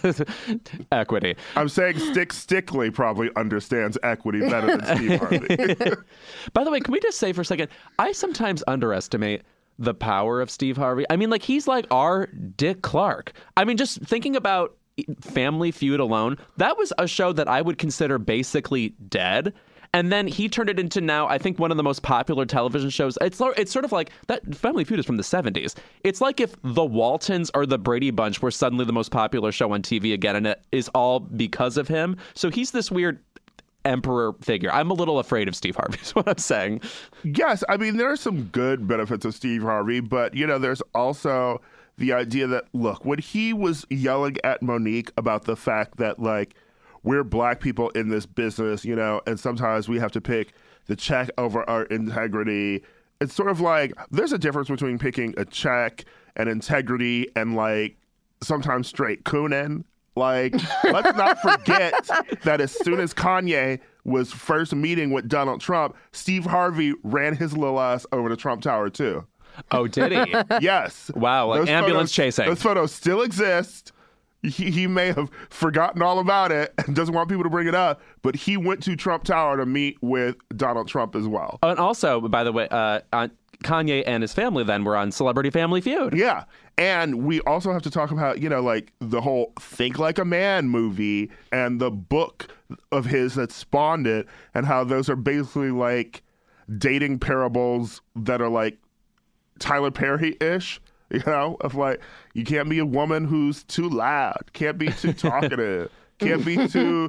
equity? I'm saying Stickley probably understands equity better than Steve Harvey. By the way, can we just say for a second, I sometimes underestimate the power of Steve Harvey. I mean, he's like our Dick Clark. I mean, just thinking about Family Feud alone, that was a show that I would consider basically dead. And then he turned it into now, I think, one of the most popular television shows. It's sort of like that. Family Feud is from the 70s. It's like if the Waltons or the Brady Bunch were suddenly the most popular show on TV again, and it is all because of him. So he's this weird emperor figure. I'm a little afraid of Steve Harvey, is what I'm saying. Yes, I mean, there are some good benefits of Steve Harvey, but, there's also the idea that, look, when he was yelling at Monique about the fact that, we're black people in this business, and sometimes we have to pick the check over our integrity. It's sort of there's a difference between picking a check and integrity and, sometimes straight cooning. Let's not forget that as soon as Kanye was first meeting with Donald Trump, Steve Harvey ran his little ass over to Trump Tower, too. Oh, did he? Yes. Wow, Those ambulance photos, chasing. Those photos still exist. He may have forgotten all about it and doesn't want people to bring it up, but he went to Trump Tower to meet with Donald Trump as well. And also, by the way, Kanye and his family then were on Celebrity Family Feud. Yeah. And we also have to talk about, the whole Think Like a Man movie and the book of his that spawned it and how those are basically dating parables that are Tyler Perry-ish, of you can't be a woman who's too loud, can't be too talkative, can't be too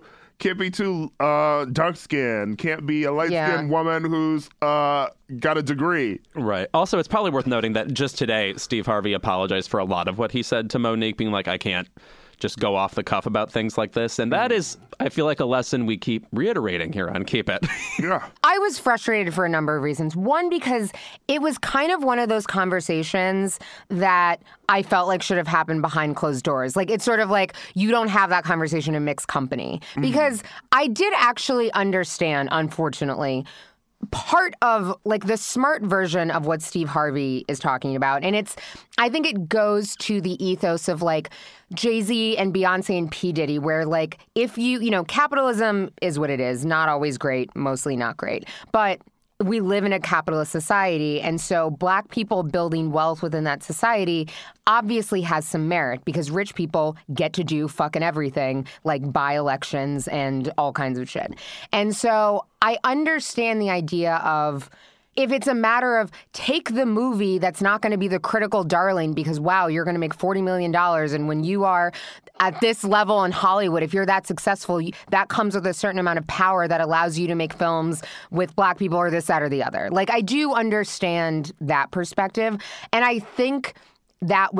dark skinned, can't be a light skinned woman who's got a degree. Right. Also, it's probably worth noting that just today, Steve Harvey apologized for a lot of what he said to Monique, being I can't just go off the cuff about things like this. And that is, I feel like, a lesson we keep reiterating here on Keep It. Yeah. I was frustrated for a number of reasons. One, because it was kind of one of those conversations that I felt should have happened behind closed doors. It's sort of you don't have that conversation in mixed company. Because I did actually understand, unfortunately, part of the smart version of what Steve Harvey is talking about. And I think it goes to the ethos of Jay-Z and Beyonce and P. Diddy, where if capitalism is what it is, not always great, mostly not great. But we live in a capitalist society, and so black people building wealth within that society obviously has some merit because rich people get to do fucking everything, buy elections and all kinds of shit. And so I understand the idea of if it's a matter of take the movie that's not going to be the critical darling because, wow, you're going to make $40 million. And when you are at this level in Hollywood, if you're that successful, that comes with a certain amount of power that allows you to make films with black people or this, that, or the other. I do understand that perspective. And I think that was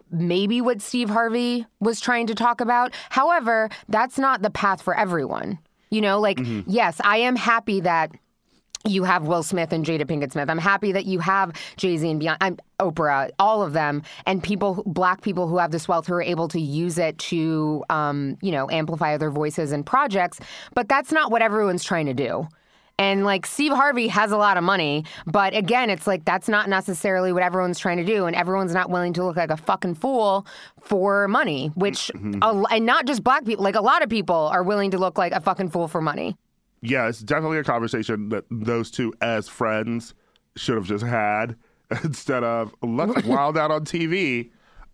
maybe what Steve Harvey was trying to talk about. However, that's not the path for everyone. You know, like, yes, I am happy that you have Will Smith and Jada Pinkett Smith. I'm happy that you have Jay-Z and Beyonce, Oprah, all of them, and Black people who have this wealth who are able to use it to, amplify their voices and projects. But that's not what everyone's trying to do. And like Steve Harvey has a lot of money, but again, it's like that's not necessarily what everyone's trying to do, and everyone's not willing to look like a fucking fool for money, which, and not just Black people, like a lot of people are willing to look like a fucking fool for money. Yeah, it's definitely a conversation that those two as friends should have just had instead of let's wild out on TV.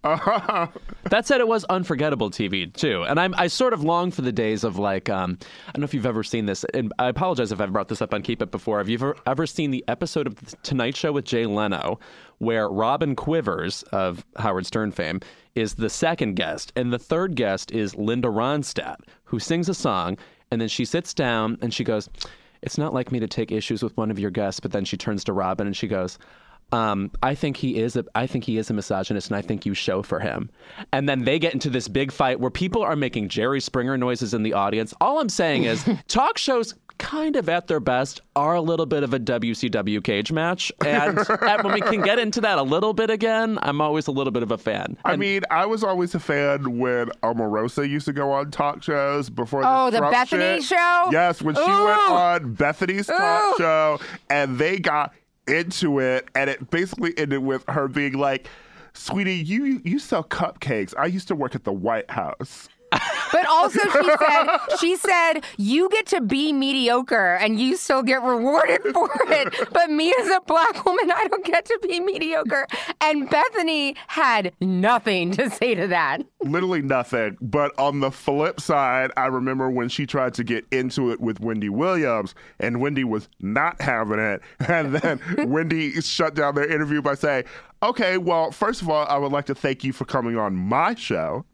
That said, it was unforgettable TV too, and I sort of long for the days of like I don't know if you've ever seen this, and I apologize if I've brought this up on Keep It before. Have you ever seen the episode of The Tonight Show with Jay Leno, where Robin Quivers of Howard Stern fame is the second guest, and the third guest is Linda Ronstadt, who sings a song, and then she sits down and she goes, "It's not like me to take issues with one of your guests," but then she turns to Robin and she goes, I think he is a misogynist, and I think you show for him. And then they get into this big fight where people are making Jerry Springer noises in the audience. All I'm saying is talk shows kind of at their best are a little bit of a WCW cage match. And when we can get into that a little bit again, I'm always a little bit of a fan. I mean, I was always a fan when Omarosa used to go on talk shows before the Bethany show? Yes, when she went on Bethany's talk show, and they got into it, and it basically ended with her being like, "Sweetie, you sell cupcakes. I used to work at the White House." But also she said, you get to be mediocre and you still get rewarded for it. But me as a Black woman, I don't get to be mediocre. And Bethany had nothing to say to that. Literally nothing. But on the flip side, I remember when she tried to get into it with Wendy Williams, and Wendy was not having it. And then Wendy shut down their interview by saying, "Okay, well, first of all, I would like to thank you for coming on my show."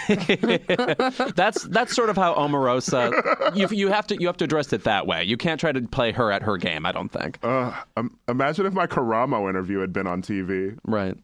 That's sort of how Omarosa. You have to address it that way. You can't try to play her at her game, I don't think. Imagine if my Karamo interview had been on TV. Right.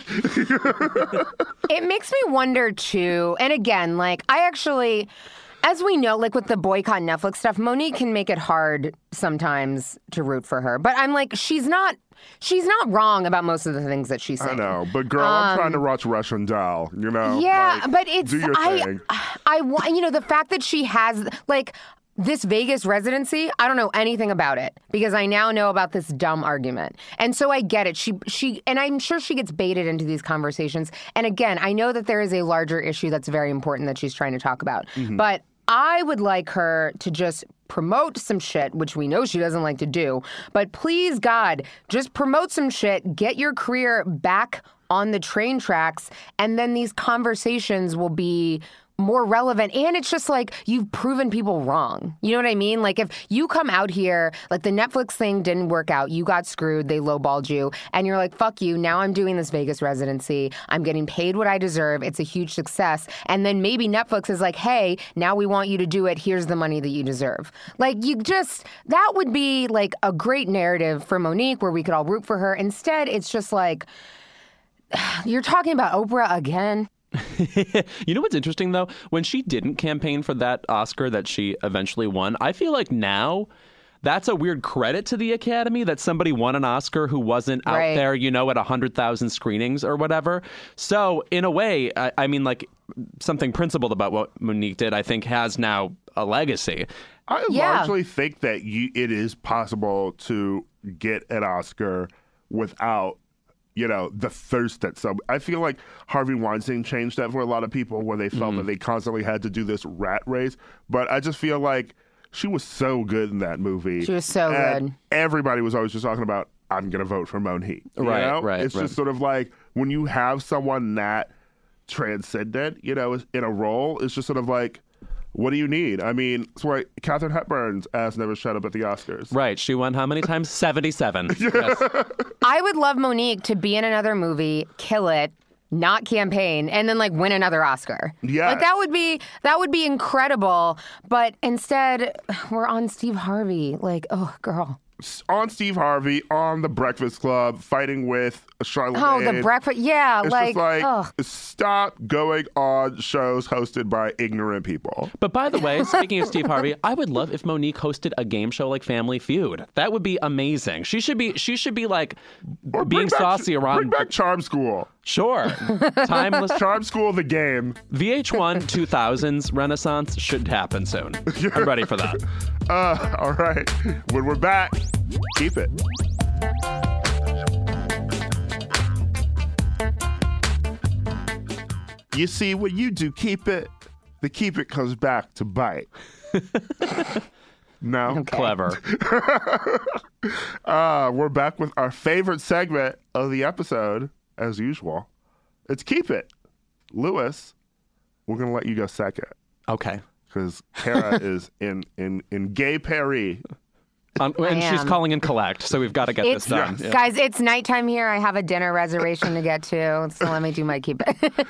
It makes me wonder too. And again, like I actually, as we know, like with the boycott Netflix stuff, Monique can make it hard sometimes to root for her. But I'm like, she's not wrong about most of the things that she's saying. I know, but girl, I'm trying to watch Russian Doll, you know? Yeah, like, but it's, do your thing. I want, the fact that she has, like, this Vegas residency, I don't know anything about it because I now know about this dumb argument. And so I get it. She, and I'm sure she gets baited into these conversations. And again, I know that there is a larger issue that's very important that she's trying to talk about. Mm-hmm. But I would like her to just promote some shit, which we know she doesn't like to do. But please, God, just promote some shit, get your career back on the train tracks, and then these conversations will be more relevant. And it's just like you've proven people wrong. You know what I mean? Like if you come out here, like the Netflix thing didn't work out, you got screwed, they lowballed you, and you're like, fuck you, now I'm doing this Vegas residency, I'm getting paid what I deserve, it's a huge success. And then maybe Netflix is like, hey, now we want you to do it, here's the money that you deserve. Like that would be like a great narrative for Monique where we could all root for her. Instead, it's just like, you're talking about Oprah again. You know what's interesting, though? When she didn't campaign for that Oscar that she eventually won, I feel like now that's a weird credit to the Academy that somebody won an Oscar who wasn't out there, at 100,000 screenings or whatever. So in a way, I mean, like something principled about what Monique did, I think has now a legacy. I largely think that it is possible to get an Oscar without the thirst at some. I feel like Harvey Weinstein changed that for a lot of people where they felt that they constantly had to do this rat race. But I just feel like she was so good in that movie. She was so good. Everybody was always just talking about, I'm going to vote for Monique. Right. It's just sort of like when you have someone that transcendent, in a role, it's just sort of like, what do you need? I mean, it's why Katharine Hepburn's ass never shut up at the Oscars. Right. She won how many times? 77. Yes. I would love Monique to be in another movie, kill it, not campaign, and then like win another Oscar. Yeah. Like that would be incredible. But instead, we're on Steve Harvey. Like, oh, girl. on Steve Harvey, on The Breakfast Club, fighting with Charlamagne. Oh, the breakfast. Yeah, It's like, just like, ugh. stop going on shows hosted by ignorant people. But by the way, speaking of Steve Harvey, I would love if Monique hosted a game show like Family Feud. That would be amazing. She should be like Or being bring back- saucy Bring around. back Charm School. Sure, timeless. Charm School, the game. VH1 2000s Renaissance should happen soon. I'm ready for that. All right. When we're back, keep it. You see, when you do keep it, the keep it comes back to bite. No? Clever. We're back with our favorite segment of the episode, as usual. It's Keep It. Lewis, we're going to let you go second Okay. because Kara is in gay Paris. And she's am. calling in collect, so we've got to get this It's, done. Yeah. guys, it's nighttime here. I have a dinner reservation to get to, so let me do my keep it.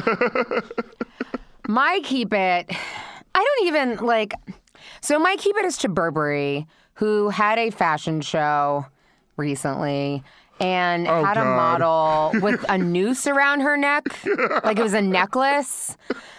My keep it, I don't even like. So my keep it is to Burberry, who had a fashion show recently and had a God. model with a noose around her neck, like it was a necklace,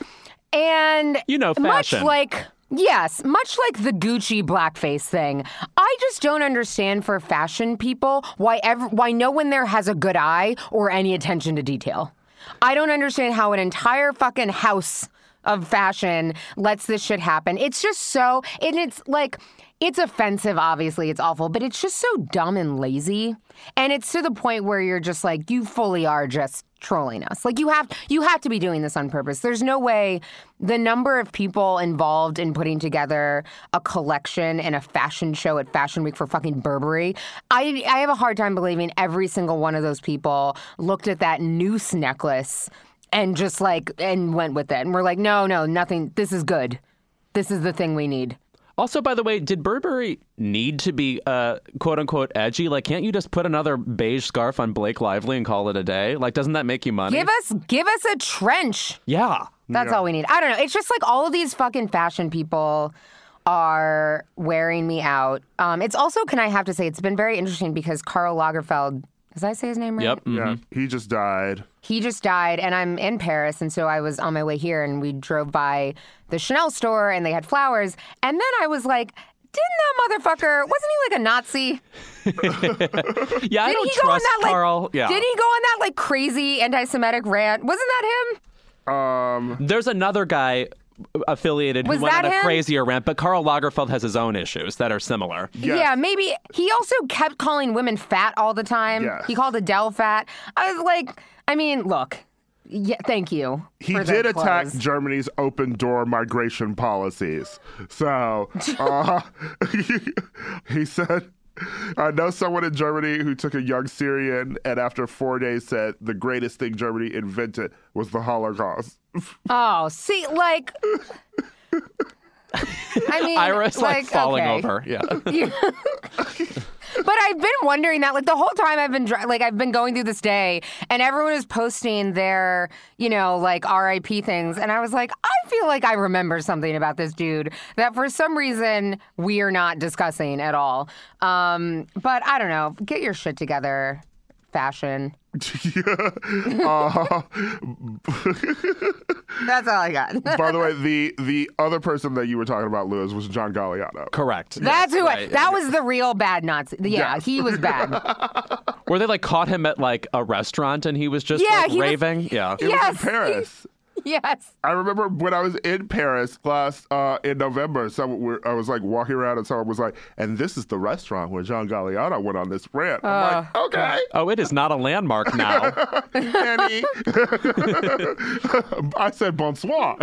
and You know, fashion. much like the Gucci blackface thing. I just don't understand for fashion people why no one there has a good eye or any attention to detail. I don't understand how an entire fucking house of fashion lets this shit happen. It's just so, and it's like, it's offensive, obviously, it's awful, but it's just so dumb and lazy. And it's to the point where you're just like, you fully are just trolling us. Like, you have to be doing this on purpose. There's no way the number of people involved in putting together a collection and a fashion show at Fashion Week for fucking Burberry. I have a hard time believing every single one of those people looked at that noose necklace and just and went with it. And we're like, no, nothing. This is good. This is the thing we need. Also, by the way, did Burberry need to be quote unquote edgy? Like, can't you just put another beige scarf on Blake Lively and call it a day? Like, doesn't that make you money? Give us a trench. Yeah. That's all we need. I don't know. It's just like all of these fucking fashion people are wearing me out. It's also, can I have to say, it's been very interesting because Karl Lagerfeld, does I say his name right? Yep. Yeah, he just died. He just died, and I'm in Paris, and so I was on my way here, and we drove by the Chanel store, and they had flowers, and then I was like, didn't that motherfucker, wasn't he like a Nazi? Yeah, I Didn't don't he go on trust that, like, Carl. Yeah. Didn't he go on that like crazy anti-Semitic rant? Wasn't that him? There's another guy affiliated Was who went that on a him? crazier rant, but Karl Lagerfeld has his own issues that are similar. Yes. Yeah, maybe. He also kept calling women fat all the time. Yes. He called Adele fat. I was like, I mean, look, yeah, thank you. He for the did attack clothes. Germany's open door migration policies. So he said, I know someone in Germany who took a young Syrian and after 4 days said the greatest thing Germany invented was the Holocaust. Oh, see, like, I mean, Iris like falling okay. over. Yeah. But I've been wondering that, like, the whole time I've been going through this day, and everyone is posting their, like, RIP things, and I was like, I feel like I remember something about this dude that for some reason we are not discussing at all. But I don't know. Get your shit together, fashion. That's all I got. By the way, the other person that you were talking about, Lewis, was John Galliano. Correct. That's who. Right. That was the real bad Nazi. Yeah, Yes. he was bad. Where they like caught him at like a restaurant and he was just Yeah, like he was- raving. Yeah. It was Yes. in Paris. Yes. I remember when I was in Paris last in November, I was like walking around and someone was like, and this is the restaurant where John Galliano went on this rant. I'm like, okay, Oh, it is not a landmark now. Annie. I said bonsoir.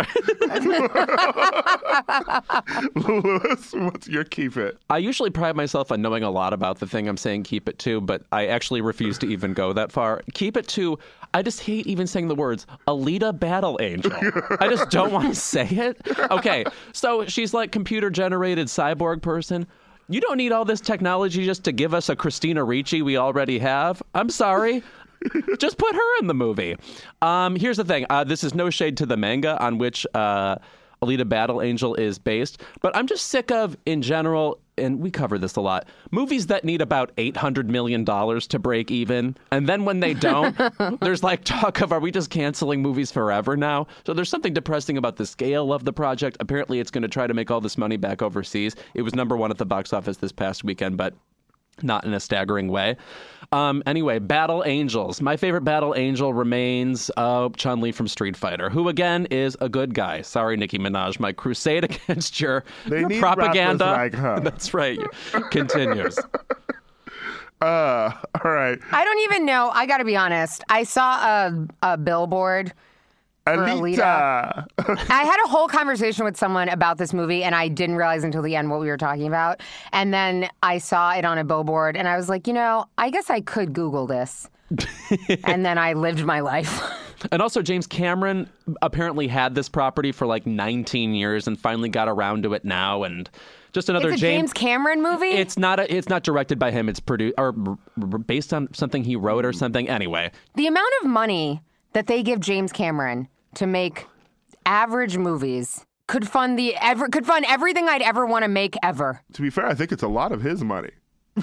Lewis, what's your keep it? I usually pride myself on knowing a lot about the thing I'm saying keep it to, but I actually refuse to even go that far. Keep it to, I just hate even saying the words, Alita Battle Angel. I just don't want to say it. Okay, so she's like computer-generated cyborg person. You don't need all this technology just to give us a Christina Ricci we already have. I'm sorry. Just put her in the movie. Here's the thing. This is no shade to the manga on which Alita Battle Angel is based, but I'm just sick of, in general, and we cover this a lot, movies that need about $800 million to break even. And then when they don't, there's like talk of, are we just canceling movies forever now? So there's something depressing about the scale of the project. Apparently it's going to try to make all this money back overseas. It was #1 at the box office this past weekend, but not in a staggering way. Anyway, Battle Angels. My favorite Battle Angel remains Chun-Li from Street Fighter, who again is a good guy. Sorry, Nicki Minaj. My crusade against your need propaganda. rappers like her. That's right. Continues. All right. I don't even know. I got to be honest. I saw a billboard. Alita. I had a whole conversation with someone about this movie, and I didn't realize until the end what we were talking about. And then I saw it on a billboard, and I was like, I guess I could Google this. And then I lived my life. And also, James Cameron apparently had this property for like 19 years and finally got around to it now. And just another It's a James Cameron movie? It's not directed by him. It's produced or based on something he wrote or something. Anyway, The amount of money that they give James Cameron to make average movies could fund everything I'd ever want to make ever. To be fair, I think it's a lot of his money.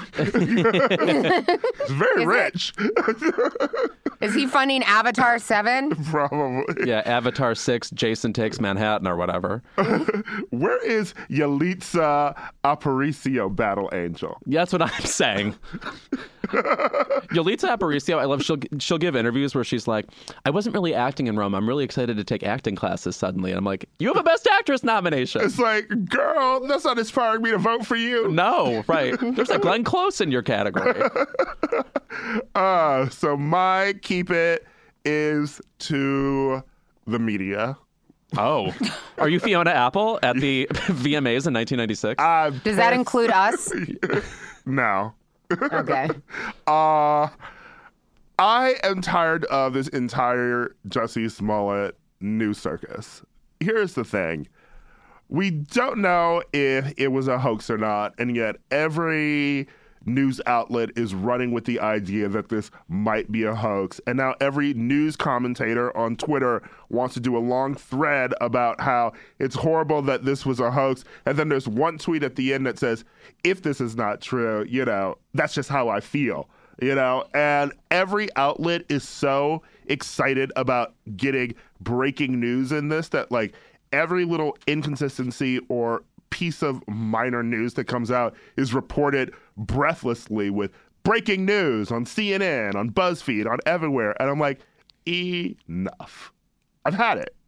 It's very rich. Is he funding Avatar 7? Probably. yeah, Avatar 6, Jason Takes Manhattan or whatever. Where is Yalitza Aparicio, Battle Angel? Yeah, that's what I'm saying. Yalitza Aparicio, I love. She'll give interviews where she's like, "I wasn't really acting in Rome. I'm really excited to take acting classes suddenly." And I'm like, "You have a Best Actress nomination." It's like, girl, that's not inspiring me to vote for you. No, right? There's a Glenn Close in your category. So my keep it is to the media. Oh, are you Fiona Apple at the VMAs in 1996? Does that include us? No. Okay. I am tired of this entire Jussie Smollett news circus. Here's the thing. We don't know if it was a hoax or not, and yet every news outlet is running with the idea that this might be a hoax. And now every news commentator on Twitter wants to do a long thread about how it's horrible that this was a hoax. And then there's one tweet at the end that says, if this is not true, that's just how I feel. And every outlet is so excited about getting breaking news in this that like every little inconsistency or piece of minor news that comes out is reported breathlessly with breaking news on CNN, on BuzzFeed, on everywhere. And I'm like, enough. I've had it,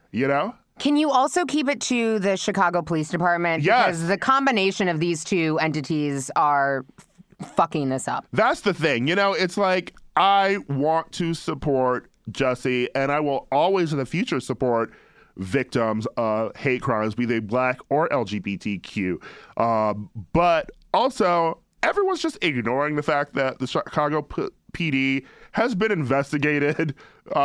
Can you also keep it to the Chicago Police Department? Yes. Because the combination of these two entities are fucking this up. That's the thing. It's like I want to support Jussie, and I will always in the future support victims of hate crimes, be they Black or LGBTQ. But also, everyone's just ignoring the fact that the Chicago PD has been investigated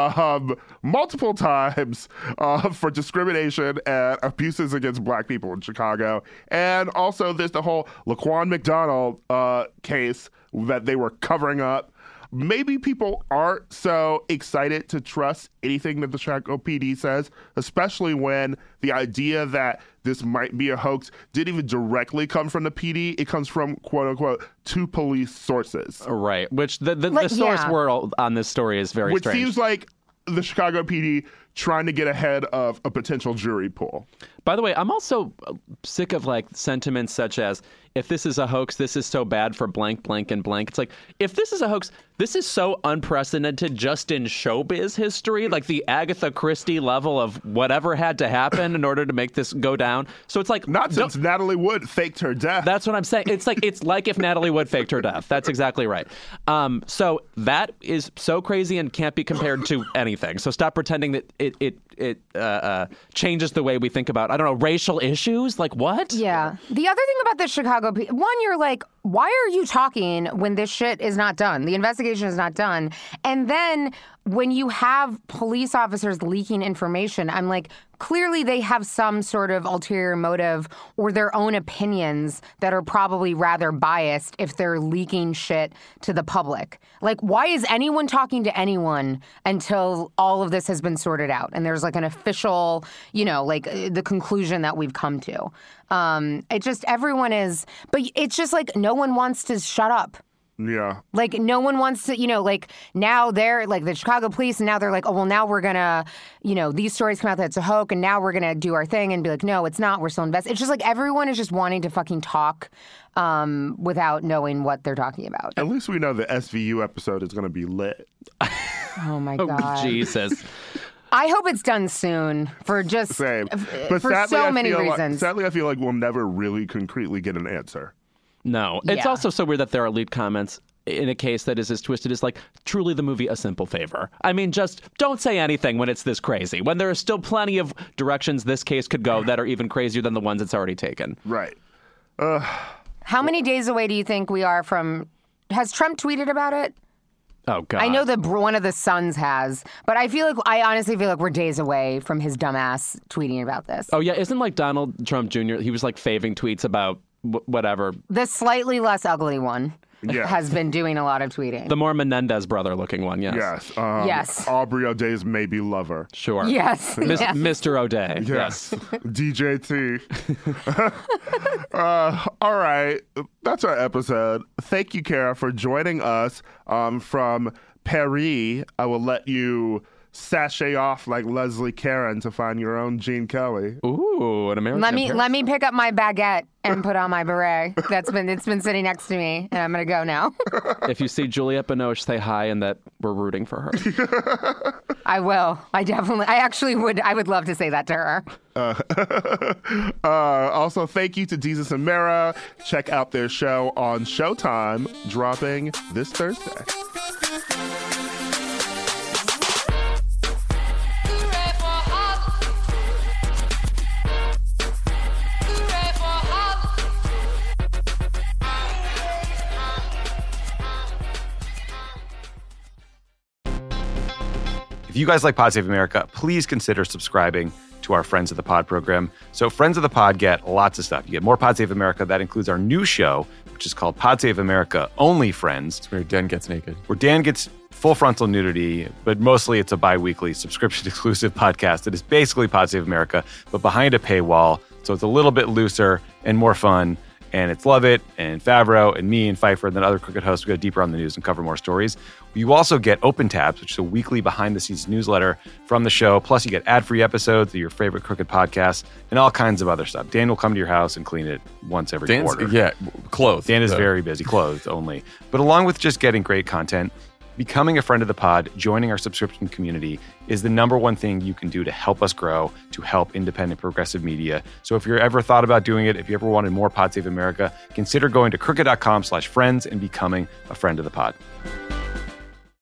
multiple times for discrimination and abuses against Black people in Chicago. And also, there's the whole Laquan McDonald case that they were covering up. Maybe people aren't so excited to trust anything that the Chicago PD says, especially when the idea that this might be a hoax didn't even directly come from the PD. It comes from, quote unquote, two police sources. Right, which the source word on this story is very strange. Which seems like the Chicago PD trying to get ahead of a potential jury pool. By the way, I'm also sick of like sentiments such as, if this is a hoax, this is so bad for blank, blank, and blank. It's like, if this is a hoax, this is so unprecedented just in showbiz history, like the Agatha Christie level of whatever had to happen in order to make this go down. So it's like... Not since Natalie Wood faked her death. That's what I'm saying. It's like if Natalie Wood faked her death. That's exactly right. So that is so crazy and can't be compared to anything. So stop pretending that it changes the way we think about, I don't know, racial issues. Like what? Yeah. The other thing about the Chicago, one, you're like, why are you talking when this shit is not done? The investigation is not done. And then when you have police officers leaking information, I'm like, clearly they have some sort of ulterior motive or their own opinions that are probably rather biased if they're leaking shit to the public. Like, why is anyone talking to anyone until all of this has been sorted out and there's like an official, the conclusion that we've come to? It just, everyone is, but it's just like no one wants to shut up. Yeah. Like, no one wants to, like, now they're, like, the Chicago police, and now they're like, oh, well, now we're going to, these stories come out that it's a hoax, and now we're going to do our thing and be like, no, it's not. We're still invested. It's just like everyone is just wanting to fucking talk without knowing what they're talking about. At least we know the SVU episode is going to be lit. Oh, my Oh, God. Jesus. I hope it's done soon for just, Same. But for sadly, so I many feel reasons. Sadly, I feel like we'll never really concretely get an answer. No. It's Yeah. also so weird that there are lead comments in a case that is as twisted as, like, truly the movie A Simple Favor. I mean, just don't say anything when it's this crazy, when there are still plenty of directions this case could go that are even crazier than the ones it's already taken. Right. How many days away do you think we are from, has Trump tweeted about it? Oh, God. I know that one of the sons has, but I honestly feel like we're days away from his dumbass tweeting about this. Oh, yeah. Isn't, like, Donald Trump Jr., he was, like, faving tweets about whatever. The slightly less ugly one Yes. has been doing a lot of tweeting. The more Menendez brother looking one, yes. Yes. Yes. Aubrey O'Day's maybe lover. Sure. Yes. yes. Mr. O'Day. Yes. DJT. All right. That's our episode. Thank you, Kara, for joining us from Paris. I will let you sashay off like Leslie Caron to find your own Gene Kelly. Ooh, an American. Let me pick up my baguette and put on my beret. It's been sitting next to me, and I'm gonna go now. If you see Juliette Binoche, say hi and that we're rooting for her. I will. I actually would. I would love to say that to her. Also, thank you to Jesus and Mara. Check out their show on Showtime, dropping this Thursday. If you guys like Pod Save America, please consider subscribing to our Friends of the Pod program. So Friends of the Pod get lots of stuff. You get more Pod Save America. That includes our new show, which is called Pod Save America Only Friends. Where Dan gets naked. Where Dan gets full frontal nudity, but mostly it's a bi-weekly subscription-exclusive podcast that is basically Pod Save America, but behind a paywall. So it's a little bit looser and more fun. And it's Lovett and Favreau and me and Pfeiffer and then other Crooked hosts. We go deeper on the news and cover more stories. You also get Open Tabs, which is a weekly behind-the-scenes newsletter from the show. Plus, you get ad-free episodes of your favorite Crooked podcasts and all kinds of other stuff. Dan will come to your house and clean it once every quarter. Yeah, clothes. Dan is very busy, clothes only. But along with just getting great content, becoming a friend of the pod, joining our subscription community is the number one thing you can do to help us grow, to help independent progressive media. So if you're ever thought about doing it, if you ever wanted more Pod Save America, consider going to crooked.com/friends and becoming a friend of the pod.